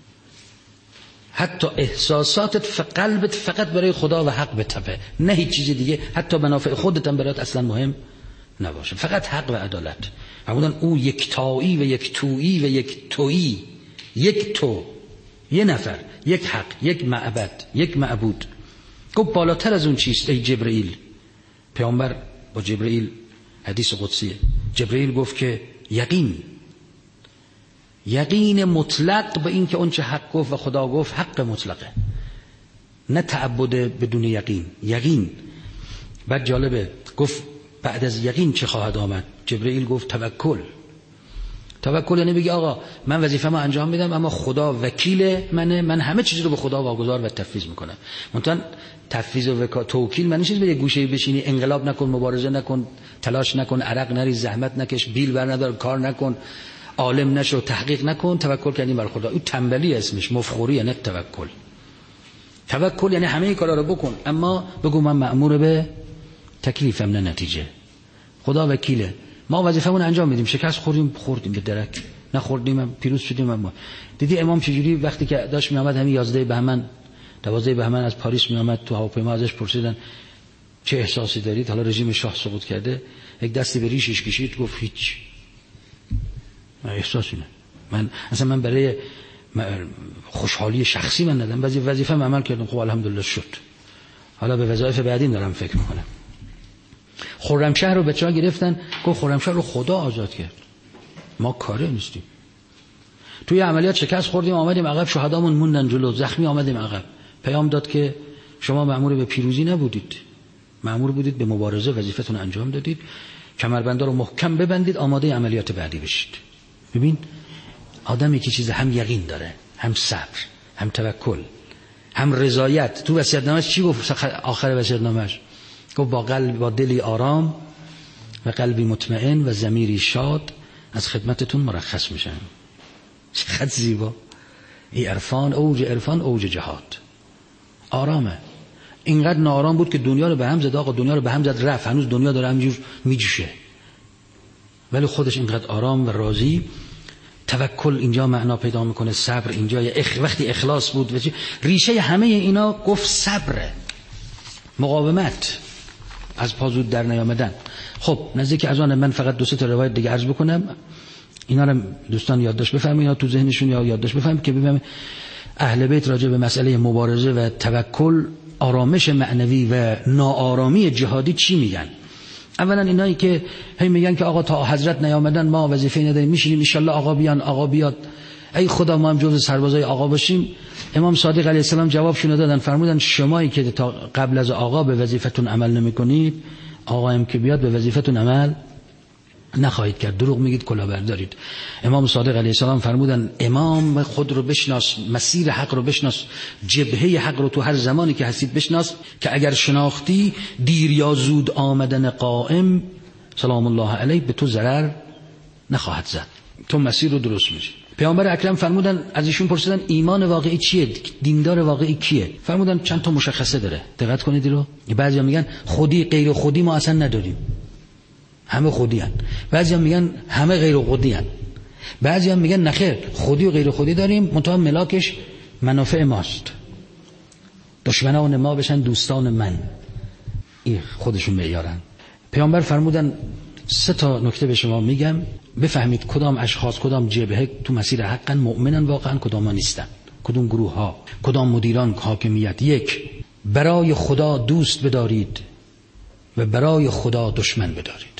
حتی احساساتت قلبت فقط برای خدا و حق بتپه، نه هیچ چیز دیگه، حتی منافع خودت هم برات اصلا مهم نباشه، فقط حق و عدالت. فرمودن او یکتایی و یک تویی و یک تویی، یک تو، یک نفر، یک حق، یک معبد، یک معبود. گفت بالاتر از اون چیست ای جبرئیل؟ پیامبر با جبرئیل، حدیث قدسیه، جبرئیل گفت که یقین مطلق به این که اون چه حق گفت و خدا گفت حق مطلقه، نه تعبد بدون یقین. بعد جالبه گفت بعد از یقین چه خواهد آمد؟ جبرئیل گفت توکل یعنی بگی آقا من وظیفه‌مو انجام میدم اما خدا وکیل منه، من همه چیز رو به خدا واگذار و تفویض میکنم. منتها تفویض و توکیل معنی چیز به یه گوشه بشینی انقلاب نکن، مبارزه نکن، تلاش نکن، عرق نریز، زحمت نکش، بیل بر ندار، کار نکن، عالم نشو، تحقیق نکن، توکل کردی بر خدا. این تنبلی اسمش، مفخوری، نه توکل یعنی همه این کارا رو بکن اما بگو من مأمور به تکلیفم نه نتیجه. خدا وکیله، ما وظیفمون انجام میدیم، شکست خوردیم به درک، نخوردیم پیروز شدیم. اما دیدی امام چجوری وقتی که داشت میامد همین 11 بهمن از پاریس میامد تو هواپیما، ازش پرسیدن چه احساسی دارید؟ حالا رژیم شاه سقوط کرده، یک دستی به ریشش کشید گفت هیچ احساسی نه. من برای خوشحالی شخصی من ندادم، وظیفه‌ام عمل کردم، خب الحمدلله شد، حالا به وظایف بعدیم دارم فکر میکنم. خرمشهر رو بچه‌ها گرفتن، گفت خرمشهر رو خدا آزاد کرد، ما کاره نیستیم. توی عملیات شکست خوردیم، آمدیم عقب، شهدامون موندن جلو، زخمی آمدیم عقب. پیام داد که شما مأمور به پیروزی نبودید، مأمور بودید به مبارزه، وظیفتون انجام دادید، کمربندا رو محکم ببندید، آماده عملیات بعدی بشید. ببین آدمی که چیز هم یقین داره، هم صبر، هم توکل، هم رضایت. تو وصیت‌نامه‌اش چی گفت آخر وصیت‌نامه‌اش؟ گفت با دلی آرام و قلبی مطمئن و ضمیری شاد از خدمتتون مرخص میشم. چقدر زیبا! این عرفان، اوج جهاد. آرامه. اینقدر ناآرام بود که دنیا رو به هم زد، آقا دنیا رو به هم زد، رفت، هنوز دنیا داره همینجور میجوشه، ولی خودش اینقدر آرام و راضی. توکل اینجا معنا پیدا میکنه، صبر اینجا وقتی اخلاص بود. ریشه همه اینا گفت صبر، مقاومت، از پا زود در نیامدن. خب نزدیک از آن من فقط 2-3 تا روایت دیگه عرض بکنم، اینا رو دوستان یادداشت بفرمایید یا تو ذهنشون یا یادداشت بفرمایید که ببینم اهل بیت راجع به مسئله مبارزه و توکل، آرامش معنوی و ناآرامی جهادی چی میگن. اولا اینایی که هی میگن که آقا تا حضرت نیامدن ما وظیفه نداریم، میشینیم ان شاء الله آقا بیاد، ای خدا ما هم جزو سربازای آقا باشیم. امام صادق علیه السلام جوابشون دادن، فرمودن شمایی که تا قبل از آقا به وظیفتون عمل نمیکنید، آقا هم که بیاد به وظیفتون عمل نخواهید کرد، دروغ میگید، کلاهبردارید. امام صادق علیه السلام فرمودن امام خود رو بشناس، مسیر حق رو بشناس، جبهه حق رو تو هر زمانی که هستید بشناس، که اگر شناختی دیر یا زود آمدن قائم سلام الله علیه به تو ضرر نخواهد زد، تو مسیر رو درست میشی. پیامبر اکرم فرمودن، از ایشون پرسیدن ایمان واقعی چیه، دیندار واقعی کیه؟ فرمودن چند تا مشخصه داره، دقت کنید رو. بعضیا میگن خودی غیر خودی ما اصلا نداریم، همه خودی هن. بعضی هم میگن همه غیر خودی هن. بعضی هم میگن نخیر خودی و غیر خودی داریم، منتها ملاکش منافع ماست، دشمنان ما بشن دوستان من، این خودشون معیارن. پیامبر فرمودن 3 تا نکته به شما میگم بفهمید کدام اشخاص، کدام جبهه تو مسیر حقن، مؤمنن واقعا، کدام ها نیستن، کدام گروه ها، کدام مدیران حاکمیت. 1 برای خدا دوست بدارید و برای خدا دشمن بدارید.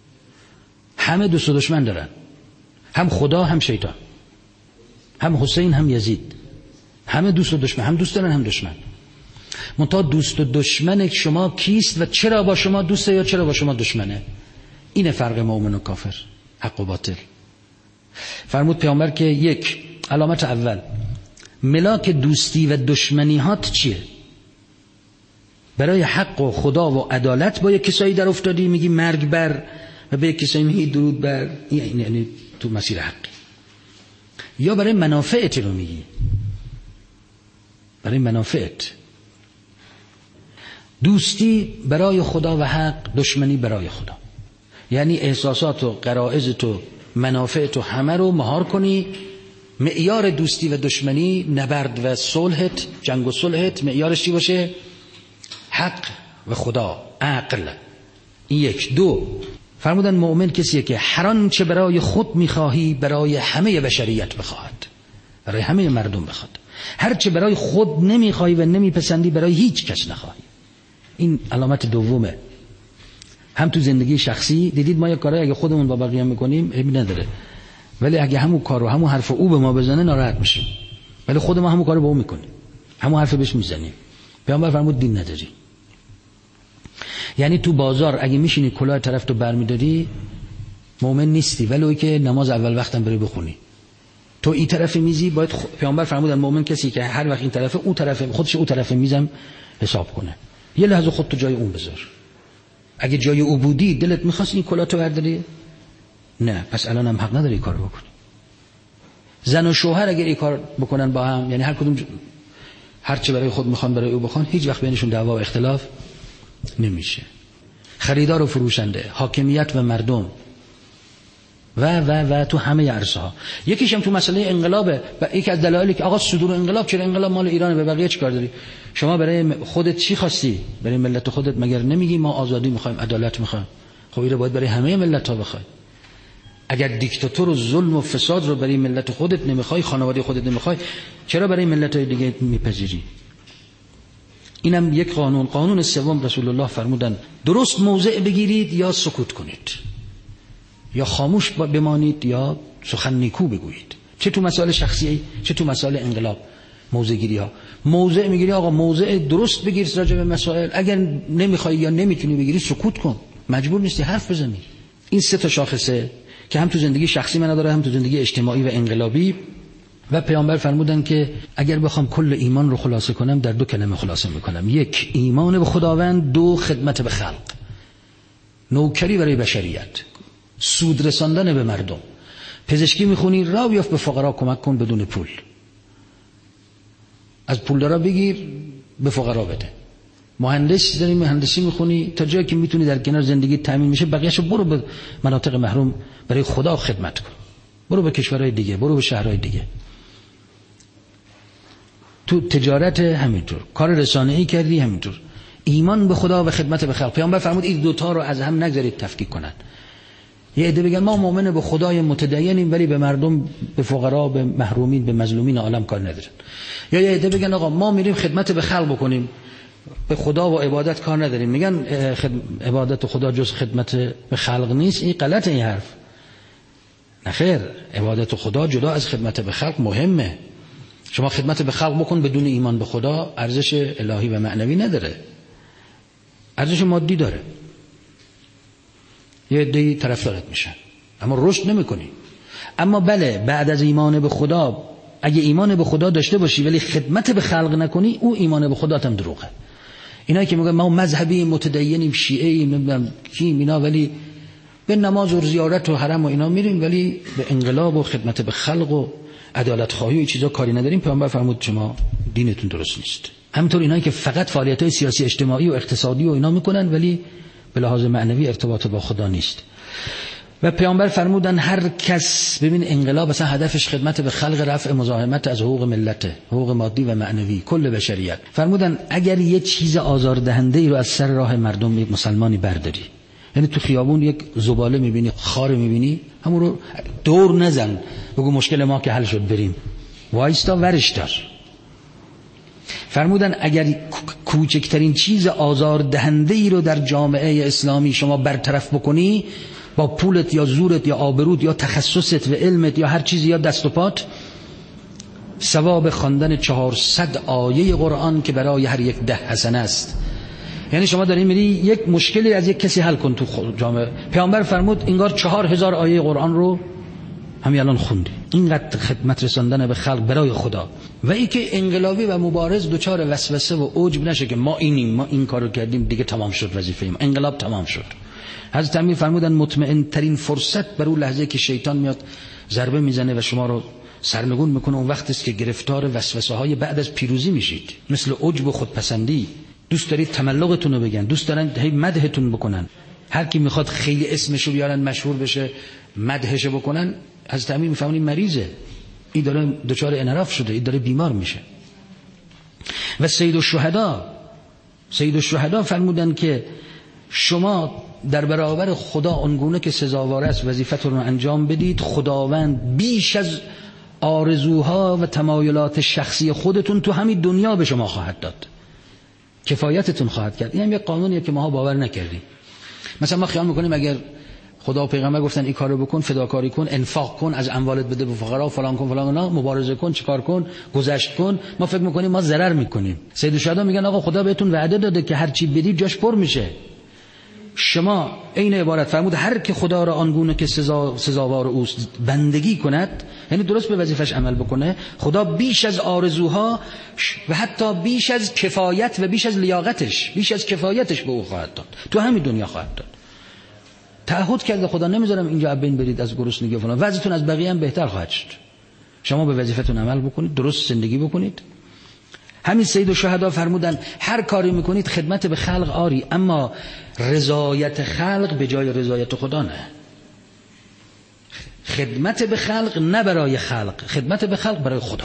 همه دوست و دشمن دارن، هم خدا هم شیطان، هم حسین هم یزید، همه دوست و دشمن، هم دوست دارن هم دشمن. منتها دوست و دشمن شما کیست و چرا با شما دوسته یا چرا با شما دشمنه. اینه فرق مؤمن و کافر، حق و باطل. فرمود پیامبر که یک علامت اول ملاک دوستی و دشمنی هات چیه؟ برای حق و خدا و عدالت با یک کسایی در افتادی میگی مرگ بر، و به یک کسایی میگی درود بر، یعنی تو مسیر حقی. یا برای منافعت رو میگی، برای منافعت. دوستی برای خدا و حق، دشمنی برای خدا. یعنی احساسات و غرایز و منافعت و همه رو مهار کنی. معیار دوستی و دشمنی، نبرد و صلحت، جنگ و صلحت معیارش چی باشه؟ حق و خدا، عقل. این یک. دو، فرمودن مؤمن کسیه که هر آنچه برای خود میخواهی برای همه بشریت بخواهد، برای همه مردم بخواد. هر چه برای خود نمیخواهی و نمیپسندی برای هیچ کس نخواهی. این علامت دومه. هم تو زندگی شخصی دیدید ما یک کاری اگه خودمون با بقیه میکنیم عیبی نداره، ولی اگه همون کار رو همون حرف او به ما بزنه ناراحت میشیم، ولی خود ما همون کارو با اون میکنیم، همون حرف بهش میزنیم. پیامبر فرمود دین نداری. یعنی تو بازار اگه میشینی کلاه طرف تو برمیداری مؤمن نیستی، ولی که نماز اول وقتم بری بخونی. تو این طرف میزی باید پیامبر فرمودن مؤمن کسی که هر وقت این طرفه اون طرف خودش اون طرف میزم حساب کنه. یه لحظه خود تو جای اون بذار. اگه جای او بودی دلت میخواست این کلاه تو برداری؟ نه، پس الان هم حق نداری این کارو بکنی. زن و شوهر اگر این کار بکنن با هم، یعنی هر کدوم هر چه برای خود میخوان برای او بخوان، هیچ وقت بینشون دعوا و اختلاف نمیشه. خریدار و فروشنده، حاکمیت و مردم و تو همه عرصه ها. یکیش هم تو مسئله انقلابه. و یکی از دلایلی که آقا صدور انقلاب، چرا انقلاب مال ایرانه، به بقیه چیکار داری؟ شما برای خودت چی خواستی؟ برای ملت خودت مگر نمیگی ما آزادی میخوایم، عدالت میخوایم؟ خب این رو باید برای همه ملت ها بخوای. اگر دیکتاتور و ظلم و فساد رو برای ملت خودت نمیخوای، خانواده خودت نمیخوای، چرا برای ملت های دیگه میپذیری؟ اینم یک قانون. قانون سوم رسول الله فرمودن درست موضع بگیرید یا سکوت کنید، یا خاموش بمانید یا سخن نیکو بگویید. چه تو مسائل شخصی چه تو مسائل انقلاب موضع گیری ها. موضع میگیری آقا موضع درست بگیر راجع به مسائل، اگر نمیخوای یا نمیتونی بگیری سکوت کن، مجبور نیستی حرف بزنی. این سه تا شاخصه که هم تو زندگی شخصی من داره هم تو زندگی اجتماعی و انقلابی. و پیامبر فرمودن که اگر بخوام کل ایمان رو خلاصه کنم در دو کلمه خلاصه میکنم: یک، ایمان به خداوند; دو، خدمت به خلق، نوکری برای بشریت، سود رساندن به مردم. پزشکی میخونی راه بیافت به فقرا کمک کن بدون پول، از پولدارا بگیر به فقرا بده. مهندس داری مهندسی میخونی تا جایی که میتونی در کنار زندگی تامین میشه، بقیه‌شو برو به مناطق محروم برای خدا خدمت کن، برو به کشورهای دیگه، برو به شهرهای دیگه. تو تجارت همینطور، کار رسانه‌ای کردی همینطور. ایمان به خدا و خدمت به خلق. پیامبر فرمود این دوتا رو از هم نگذارید تفکیک کنن. یه عده بگن ما مؤمن به خدای متدینیم ولی به مردم، به فقرا، به محرومین، به مظلومین عالم کار ندارن. یا یه عده بگن آقا ما میریم خدمت به خلق بکنیم، به خدا و عبادت کار نداریم. میگن عبادت خدا جز خدمت به خلق نیست. این غلطه این حرف. نخیر، عبادت خدا جدا از خدمت به خلق مهمه. شما خدمت به خلق بکن بدون ایمان به خدا، ارزش الهی و معنوی نداره، ارزش مادی داره. یه عده‌ای طرفدارت میشن اما رشد نمیکنی. اما بله، بعد از ایمان به خدا اگه ایمان به خدا داشته باشی ولی خدمت به خلق نکنی، او ایمان به خدا هم دروغه. اینایی که میگن ما مذهبی متدینیم، شیعه نمیدونم کیم اینا، ولی به نماز و زیارت و حرم و اینا میریم ولی به انقلاب و خدمت به خلق و عدالت خواهی و این چیزا کاری نداریم، پیامبر فرمود شما دینتون درست نیست. همینطور اینایی که فقط فعالیت‌های سیاسی اجتماعی و اقتصادی و اینا میکنن ولی به لحاظ معنوی ارتباط با خدا نیست. و پیامبر فرمودن هر کس، ببین انقلاب اصلا هدفش خدمت به خلق، رفع مزاحمت از حقوق ملت، حقوق مادی و معنوی کل بشریت. فرمودن اگر یه چیز آزاردهنده رو از سر راه مردم یک مسلمانی برداری، یعنی تو خیابون یک زباله میبینی، خار میبینی، همون رو دور نزن بگو مشکل ما که حل شد بریم، وایستا ورش دار. فرمودن اگر کوچکترین چیز آزاردهنده‌ای رو در جامعه اسلامی شما برطرف بکنی با پولت یا زورت یا آبروت یا تخصصت و علمت یا هر چیزی یا دست و پات، ثواب خواندن 400 آیه قرآن که برای هر یک 10 حسنه است. یعنی شما دارین میری یک مشکلی از یک کسی حل کن تو جامعه. پیامبر فرمود انگار 4000 آیه قرآن رو همین الان خوندی. اینقدر خدمت رساندن به خلق برای خدا. و این که انقلابی و مبارز دوچار وسوسه و عجب نشه که ما اینیم، ما این کارو کردیم، دیگه تمام شد وظیفه ما، انقلاب تمام شد. حضرت امیر فرمودن مطمئن ترین فرصت بر اون لحظه که شیطان میاد ضربه میزنه و شما رو سرنگون میکنه، اون وقت است که گرفتار وسوسه های بعد از پیروزی میشید. مثل عجب و خودپسندی، دوست دارید تملقتون رو بگن، دوست دارن هی مدحتون بکنن. هر کی میخواد خیلی اسمشو بیارن مشهور بشه، مدحش بکنن، حضرت امیر میفهمون مریضه، این داره دچار انحراف شده، این داره بیمار میشه. و سید الشهدا فرمودن که شما در برابر خدا آنگونه که سزاوار است وظیفتون رو انجام بدید، خداوند بیش از آرزوها و تمایلات شخصی خودتون تو همین دنیا به شما خواهد داد، کفایتتون خواهد کرد. این هم یک قانونیه که ماها باور نکردیم. مثلا ما خیال میکنیم اگر خدا و پیغمبر گفتن این کارو بکن، فداکاری کن، انفاق کن، از اموالت بده به فقرا، فلان کن، فلان نه، مبارزه کن، چیکار کن، گذشت کن، ما فکر میکنیم ما ضرر میکنیم. سید الشهدا میگن آقا خدا بهتون وعده داده که هر چی بدید جاش پر میشه. شما این عبارت فرمود هر که خدا را آنگونه که سزاوار اوست بندگی کند، یعنی درست به وظیفش عمل بکنه، خدا بیش از آرزوها و حتی بیش از کفایت و بیش از لیاقتش، بیش از کفایتش به او خواهد داد، تو همین دنیا خواهد داد. تعهد کرده خدا نمیذارم اینجا بین برید از گرسنگی و فلان، وضعیتون از بقیه هم بهتر خواهد شد. شما به وظیفتون عمل بکنید، درست زندگی بکنید. همین سید الشهدا فرمودن هر کاری میکنید خدمت به خلق آری، اما رضایت خلق به جای رضایت خدا نه. خدمت به خلق نه برای خلق، خدمت به خلق برای خدا.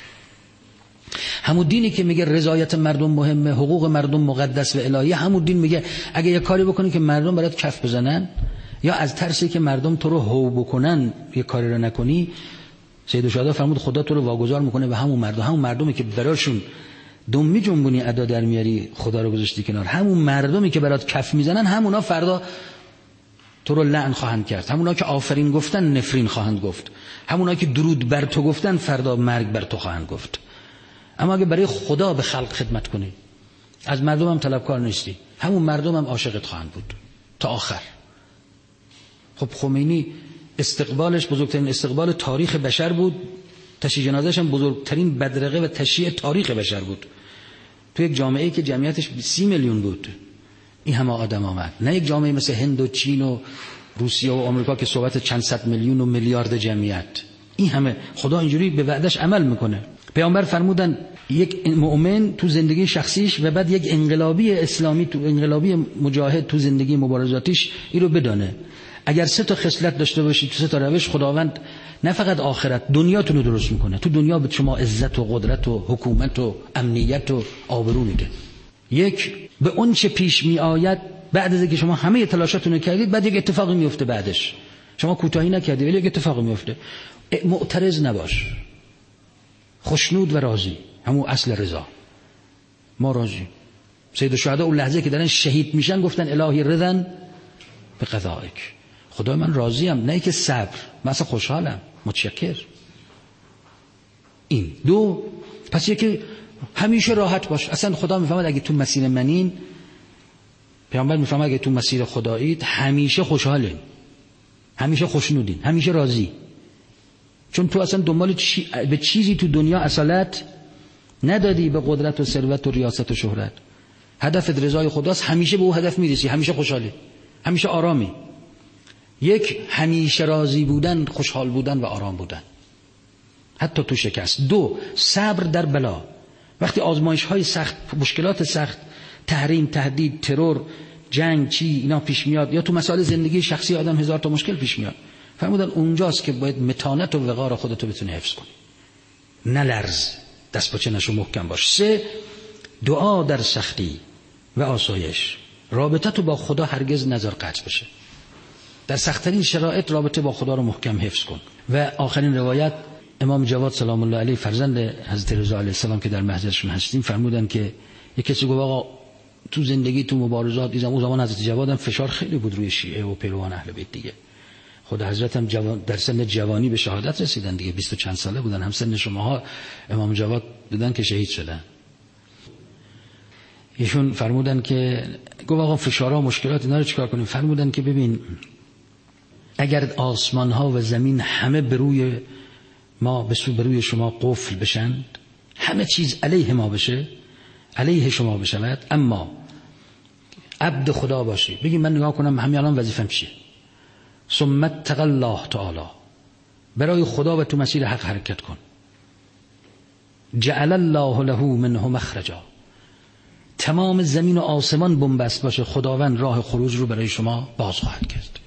همون دینی که میگه رضایت مردم مهمه، حقوق مردم مقدس و الهی، همون دین میگه اگه یه کاری بکنی که مردم برات کف بزنن یا از ترسی که مردم تو رو هو بکنن یه کاری رو نکنی، سید الشهدا فرمود خدا تو رو واگذار میکنه به همون مردمی که براشون دم میجنبونی ادا در میاری، خدا رو گذاشتی کنار، همون مردمی که برات کف میزنن همونا فردا تو رو لعن خواهند کرد، همونا که آفرین گفتن نفرین خواهند گفت، همونا که درود بر تو گفتن فردا مرگ بر تو خواهند گفت. اما اگه برای خدا به خلق خدمت کنی، از مردم هم طلبکار نیستی، همون مردم هم عاشقت خواهند بود تا آخر. خب خمینی استقبالش بزرگترین استقبال تاریخ بشر بود، تشییع جنازه‌اش هم بزرگترین بدرقه و تشییع تاریخ بشر بود. تو یک جامعه‌ای که جمعیتش 30 میلیون بود این همه آدم آمد، نه یک جامعه مثل هند و چین و روسیه و آمریکا که صحبت چند صد میلیون و میلیارد جمعیت. این همه خدا اینجوری به وعدش عمل میکنه. پیامبر فرمودن یک مؤمن تو زندگی شخصیش و بعد یک انقلابی اسلامی تو انقلابی مجاهد تو زندگی مبارزاتیش این رو بدانه اگر 3 تا خصلت داشته باشید، 3 تا روش، خداوند نه فقط آخرت دنیاتون رو درست میکنه. تو دنیا به شما عزت و قدرت و حکومت و امنیت و آبرو میده. یک، به اون چه پیش می آید بعد از اینکه شما همه تلاشاتون رو کردید، بعد یک اتفاقی میفته، بعدش شما کوتاهی نکردید ولی یک اتفاقی میفته، معترض نباش، خوشنود و راضی، همون اصل رضا. ما راضی. سید الشهدا اون لحظه که دارن شهید میشن گفتن الهی رضا به قضایک، خدای من راضیم، نه که صبر، من اصلا خوشحالم، متشکر. این دو. پس یکی همیشه راحت باش. اصلا خدا میفهمد اگه تو مسیر منین، پیامبر میفهمد اگه تو مسیر خدایید همیشه خوشحالین، همیشه خوشنودین، همیشه راضی. چون تو اصلا دنبال به چیزی تو دنیا اصالت ندادی، به قدرت و ثروت و ریاست و شهرت. هدفت رضای خداست، همیشه به اون هدف میرسی، همیشه خوشحالی، همیشه آرامی. یک، همیشه راضی بودن، خوشحال بودن و آرام بودن حتی تو شکست. دو، صبر در بلا. وقتی آزمایش های سخت، مشکلات سخت، تحریم، تهدید، ترور، جنگ، چی اینا پیش میاد، یا تو مسائل زندگی شخصی آدم 1000 تا مشکل پیش میاد، فرمودن اونجاست که باید متانت و وقار خودتو بتونی حفظ کنی، نلرز، دست پاچه نشو، محکم باش. 3، دعا در سختی و آسایش. رابطه تو با خدا هرگز نذار قطع بشه. در سخت‌ترین شرایط رابطه با خدا رو محکم حفظ کن. و آخرین روایت، امام جواد سلام الله علیه فرزند حضرت رضا علیه السلام که در محضرشون هستیم، فرمودن که یک کسی گفت آقا تو زندگی تو مبارزات، اون زمان حضرت جواد هم فشار خیلی بود روی شیعه و پیروان اهل بیت دیگه، خود حضرت هم در سن جوانی به شهادت رسیدن دیگه، 20 و چند ساله بودن، هم سن شماها امام جواد بودن که شهید شدن. ایشون فرمودن که گفت آقا فشارها و مشکلات اینا رو چیکار کنیم؟ فرمودن که ببین اگر آسمان ها و زمین همه به روی ما به روی شما قفل بشن، همه چیز علیه ما بشه، علیه شما بشود، اما عبد خدا باشی، بگی من نگاه کنم همین الان وظیفم چیه، ثم اتق الله تعالی، برای خدا و تو مسیر حق حرکت کن، جعل الله له منه مخرجا، تمام زمین و آسمان بنبست باشه، خداوند راه خروج رو برای شما باز خواهد کرد.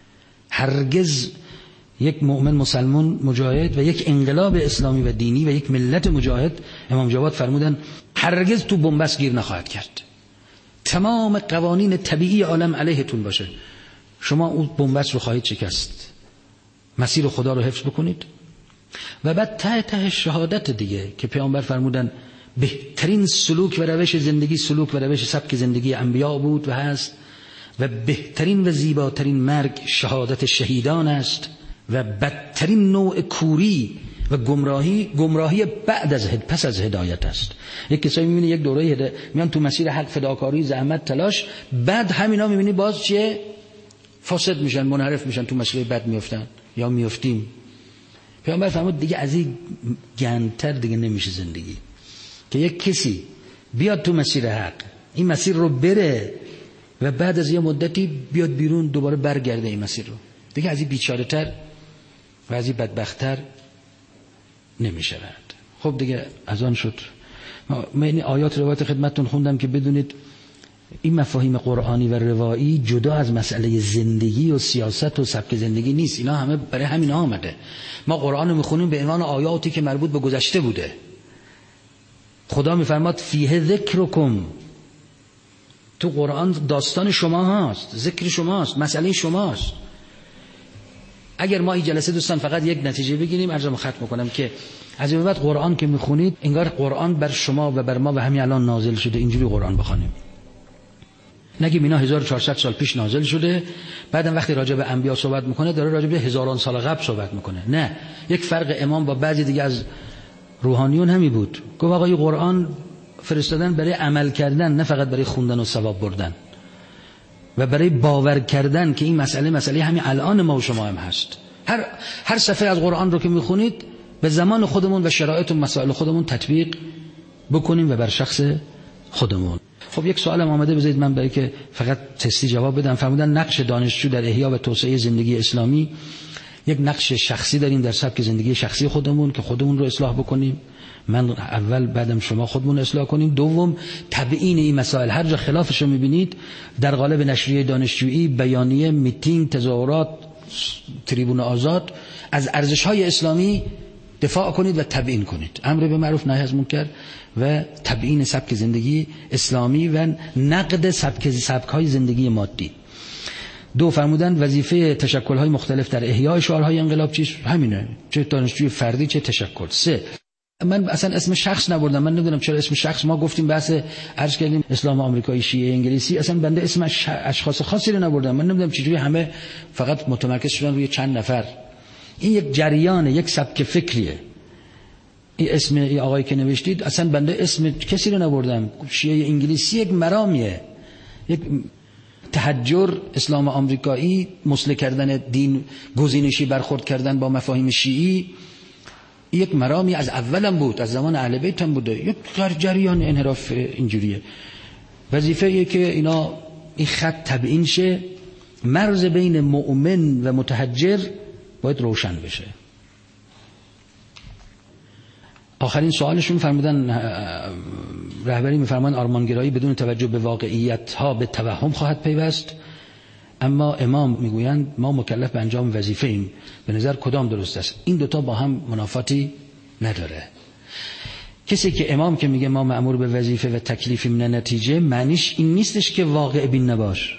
هرگز یک مؤمن مسلمان مجاهد و یک انقلاب اسلامی و دینی و یک ملت مجاهد، امام جواد فرمودن، هرگز تو بنبست گیر نخواهد کرد. تمام قوانین طبیعی عالم علیهتون باشه، شما اون بنبست رو خواهید شکست. مسیر خدا رو حفظ بکنید. و بعد ته شهادت دیگه که پیامبر فرمودن بهترین سلوک و روش زندگی، سلوک و روش سبک زندگی انبیا بود و هست، و بهترین و زیباترین مرگ شهادت شهیدان است، و بدترین نوع کوری و گمراهی بعد از پس از هدایت است. یک کسایی میبینی یک دوره میان تو مسیر حق، فداکاری، زحمت، تلاش، بعد همینا میبینی باز چیه؟ فاسد میشن، منحرف میشن، تو مسیر بد میافتن یا میافتیم. پیامبر فرمود دیگه از این گندتر دیگه نمیشه زندگی، که یک کسی بیاد تو مسیر حق، این مسیر رو بره و بعد از یه مدتی بیاد بیرون دوباره برگرده این مسیر رو. دیگه از این بیچاره تر و از این بدبخت‌تر نمیشه رد. خب دیگه از آن شد. من این آیات روایت خدمتتون خوندم که بدونید این مفاهیم قرآنی و روایی جدا از مسئله زندگی و سیاست و سبک زندگی نیست. اینا همه برای همین آمده. ما قرآن رو میخونیم به عنوان آیاتی که مربوط به گذشته بوده. خدا میفرماد فیه ذکرکم، تو قرآن داستان شما هست، ذکر شماست، مسئله شماست. اگر ما این جلسه دوستان فقط یک نتیجه بگیریم، عرضم ختم میکنم که از این بعد قرآن که میخونید انگار قرآن بر شما و بر ما و همین الان نازل شده، اینجوری قرآن بخونیم. نگیم اینا 1400 سال پیش نازل شده، بعدم وقتی راجع به انبیا صحبت میکنه داره راجع به هزاران سال قبل صحبت میکنه. نه، یک فرق امام با بعضی دیگه از روحانیون همی بود. گفت آقا این قرآن فرستادن برای عمل کردن، نه فقط برای خوندن و ثواب بردن، و برای باور کردن که این مسئله همین الان ما و شما هم هست. هر صفحه از قرآن رو که میخونید به زمان خودمون و شرایط و مسائل خودمون تطبیق بکنیم و بر شخص خودمون. خب یک سوالم آمده، بذارید من برای که فقط تستی جواب بدم. فرمودن نقش دانشجو در احیا و توسعه زندگی اسلامی. یک نقش شخصی داریم در سبک زندگی شخصی خودمون که خودمون رو اصلاح بکنیم. من اول، بعدم شما خودمون اصلاح کنیم. دوم تبیین این مسائل. هر جا خلافش رو میبینید در قالب نشریه دانشجویی، بیانیه، میتینگ، تظاهرات، تریبون آزاد، از ارزش‌های اسلامی دفاع کنید و تبیین کنید. امر به معروف نهی از منکر و تبیین سبک زندگی اسلامی و نقد سبک‌های زندگی مادی. دو، فرمودن وظیفه تشکل‌های مختلف در احیای شعارهای انقلاب چیست؟ همینه، چه دانشجوی فردی چه تشکل. سه، من اصلا اسم شخص نبردم، من نمیدونم چرا اسم شخص. ما گفتیم بحث عرض کردیم اسلام آمریکایی، شیعه انگلیسی، اصلا بنده اسم اشخاص خاصی رو نبردم. من نمیدونم چجوری همه فقط متمرکز شدن روی چند نفر. این یک جریان، یک سبک فکریه. این اسم این آقایی که نوشتید اصلا بنده اسم کسی رو نبردم. شیعه انگلیسی یک مرامیه، یک تحجر اسلام آمریکایی، مسلح کردن دین، گزینشی برخورد کردن با مفاهیم شیعی، یک مرامی از اولم بود، از زمان اهل بیت هم بوده. یک جریان انحراف اینجوریه. وظیفه ایه که اینا این خط تبیین شه، مرز بین مؤمن و متحجر باید روشن بشه. آخرین سوالشون فرمودن رهبری میفرمان آرمانگرایی بدون توجه به واقعیت ها به توهم خواهد پیوست، اما امام میگویند ما مکلف به انجام وظیفه ایم. به نظر کدام درست است؟ این دوتا با هم منافاتی نداره. کسی که امام که میگه ما مأمور به وظیفه و تکلیفیم نه نتیجه، معنیش این نیستش که واقع بین نباش.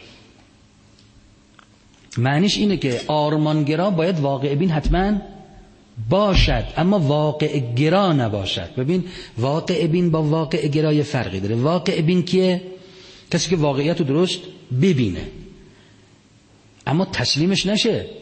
معنیش اینه که آرمانگرا باید واقع بین حتما باشد، اما واقع گرا نباشد. ببین واقع بین با واقع گرای فرقی داره. واقع بین کیه؟ کسی که واقعیت رو درست ببینه اما تسلیمش نشه،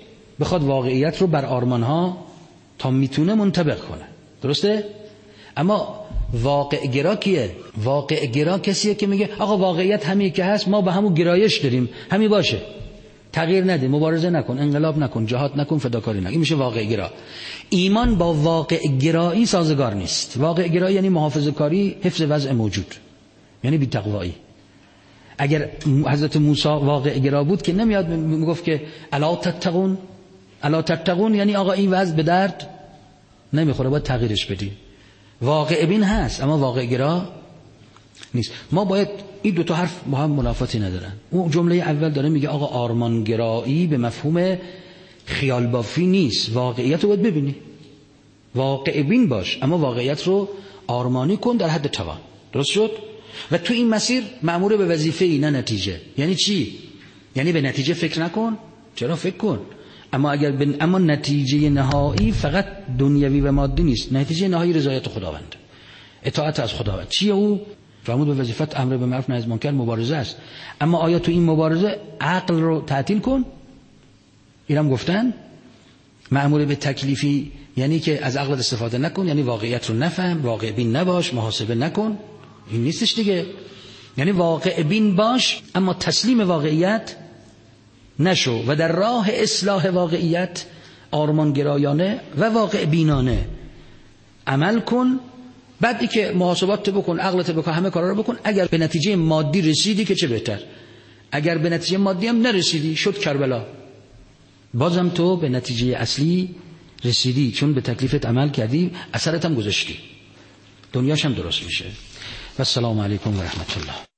بخواد واقعیت رو بر آرمانها تا میتونه منطبق کنه. درسته؟ اما واقع گرا کیه؟ واقع گرا کسیه که میگه آقا واقعیت همین که هست، ما به همون گرایش داریم، همین باشه، تغییر نده، مبارزه نکن، انقلاب نکن، جهاد نکن، فداکاری نکن. این میشه واقع گرا. ایمان با واقع گرایی سازگار نیست. واقع گرایی یعنی محافظه کاری، حفظ وضع موجود، یعنی بی تقوایی. اگر حضرت موسی واقع گرا بود که نمیاد میگفت که الا تتقون، الا تتقون، یعنی آقا این وضع به درد نمیخوره، باید تغییرش بدی. واقع بین هست اما واقع گرا نیست. ما باید این دو تا حرف با هم منافاتی ندارن. اون جمله اول داره میگه آقا آرمان گرایی به مفهوم خیال بافی نیست، واقعیت رو باید ببینی، واقع بین باش، اما واقعیت رو آرمانی کن در حد توان. درست شد؟ و تو این مسیر مأمور به وظیفه ای نه نتیجه. یعنی چی؟ یعنی به نتیجه فکر نکن، چرا فکر کن، اما نتیجه نهایی فقط دنیوی و مادی نیست. نتیجه نهایی رضایت خداوند، اطاعت از خداوند. چیه او؟ فرمود به وظیفت امر به معروف نهی از منکر، مبارزه است. اما آیا تو این مبارزه عقل رو تعطیل کن؟ اینم گفتن مأمور به تکلیفی، یعنی که از عقل استفاده نکن، یعنی واقعیت رو نفهم، واقع بین نباش، محاسبه نکن. این نیستش دیگه. یعنی واقع بین باش اما تسلیم واقعیت نشو و در راه اصلاح واقعیت آرمانگرایانه و واقع بینانه عمل کن. بعدی که محاسبات بکن، عقلت بکن، همه کارا رو بکن. اگر به نتیجه مادی رسیدی که چه بهتر، اگر به نتیجه مادی هم نرسیدی شد کربلا، بازم تو به نتیجه اصلی رسیدی، چون به تکلیفت عمل کردی، اثرت هم گذاشتی، دنیاش هم درست میشه. و السلام علیکم و رحمت الله.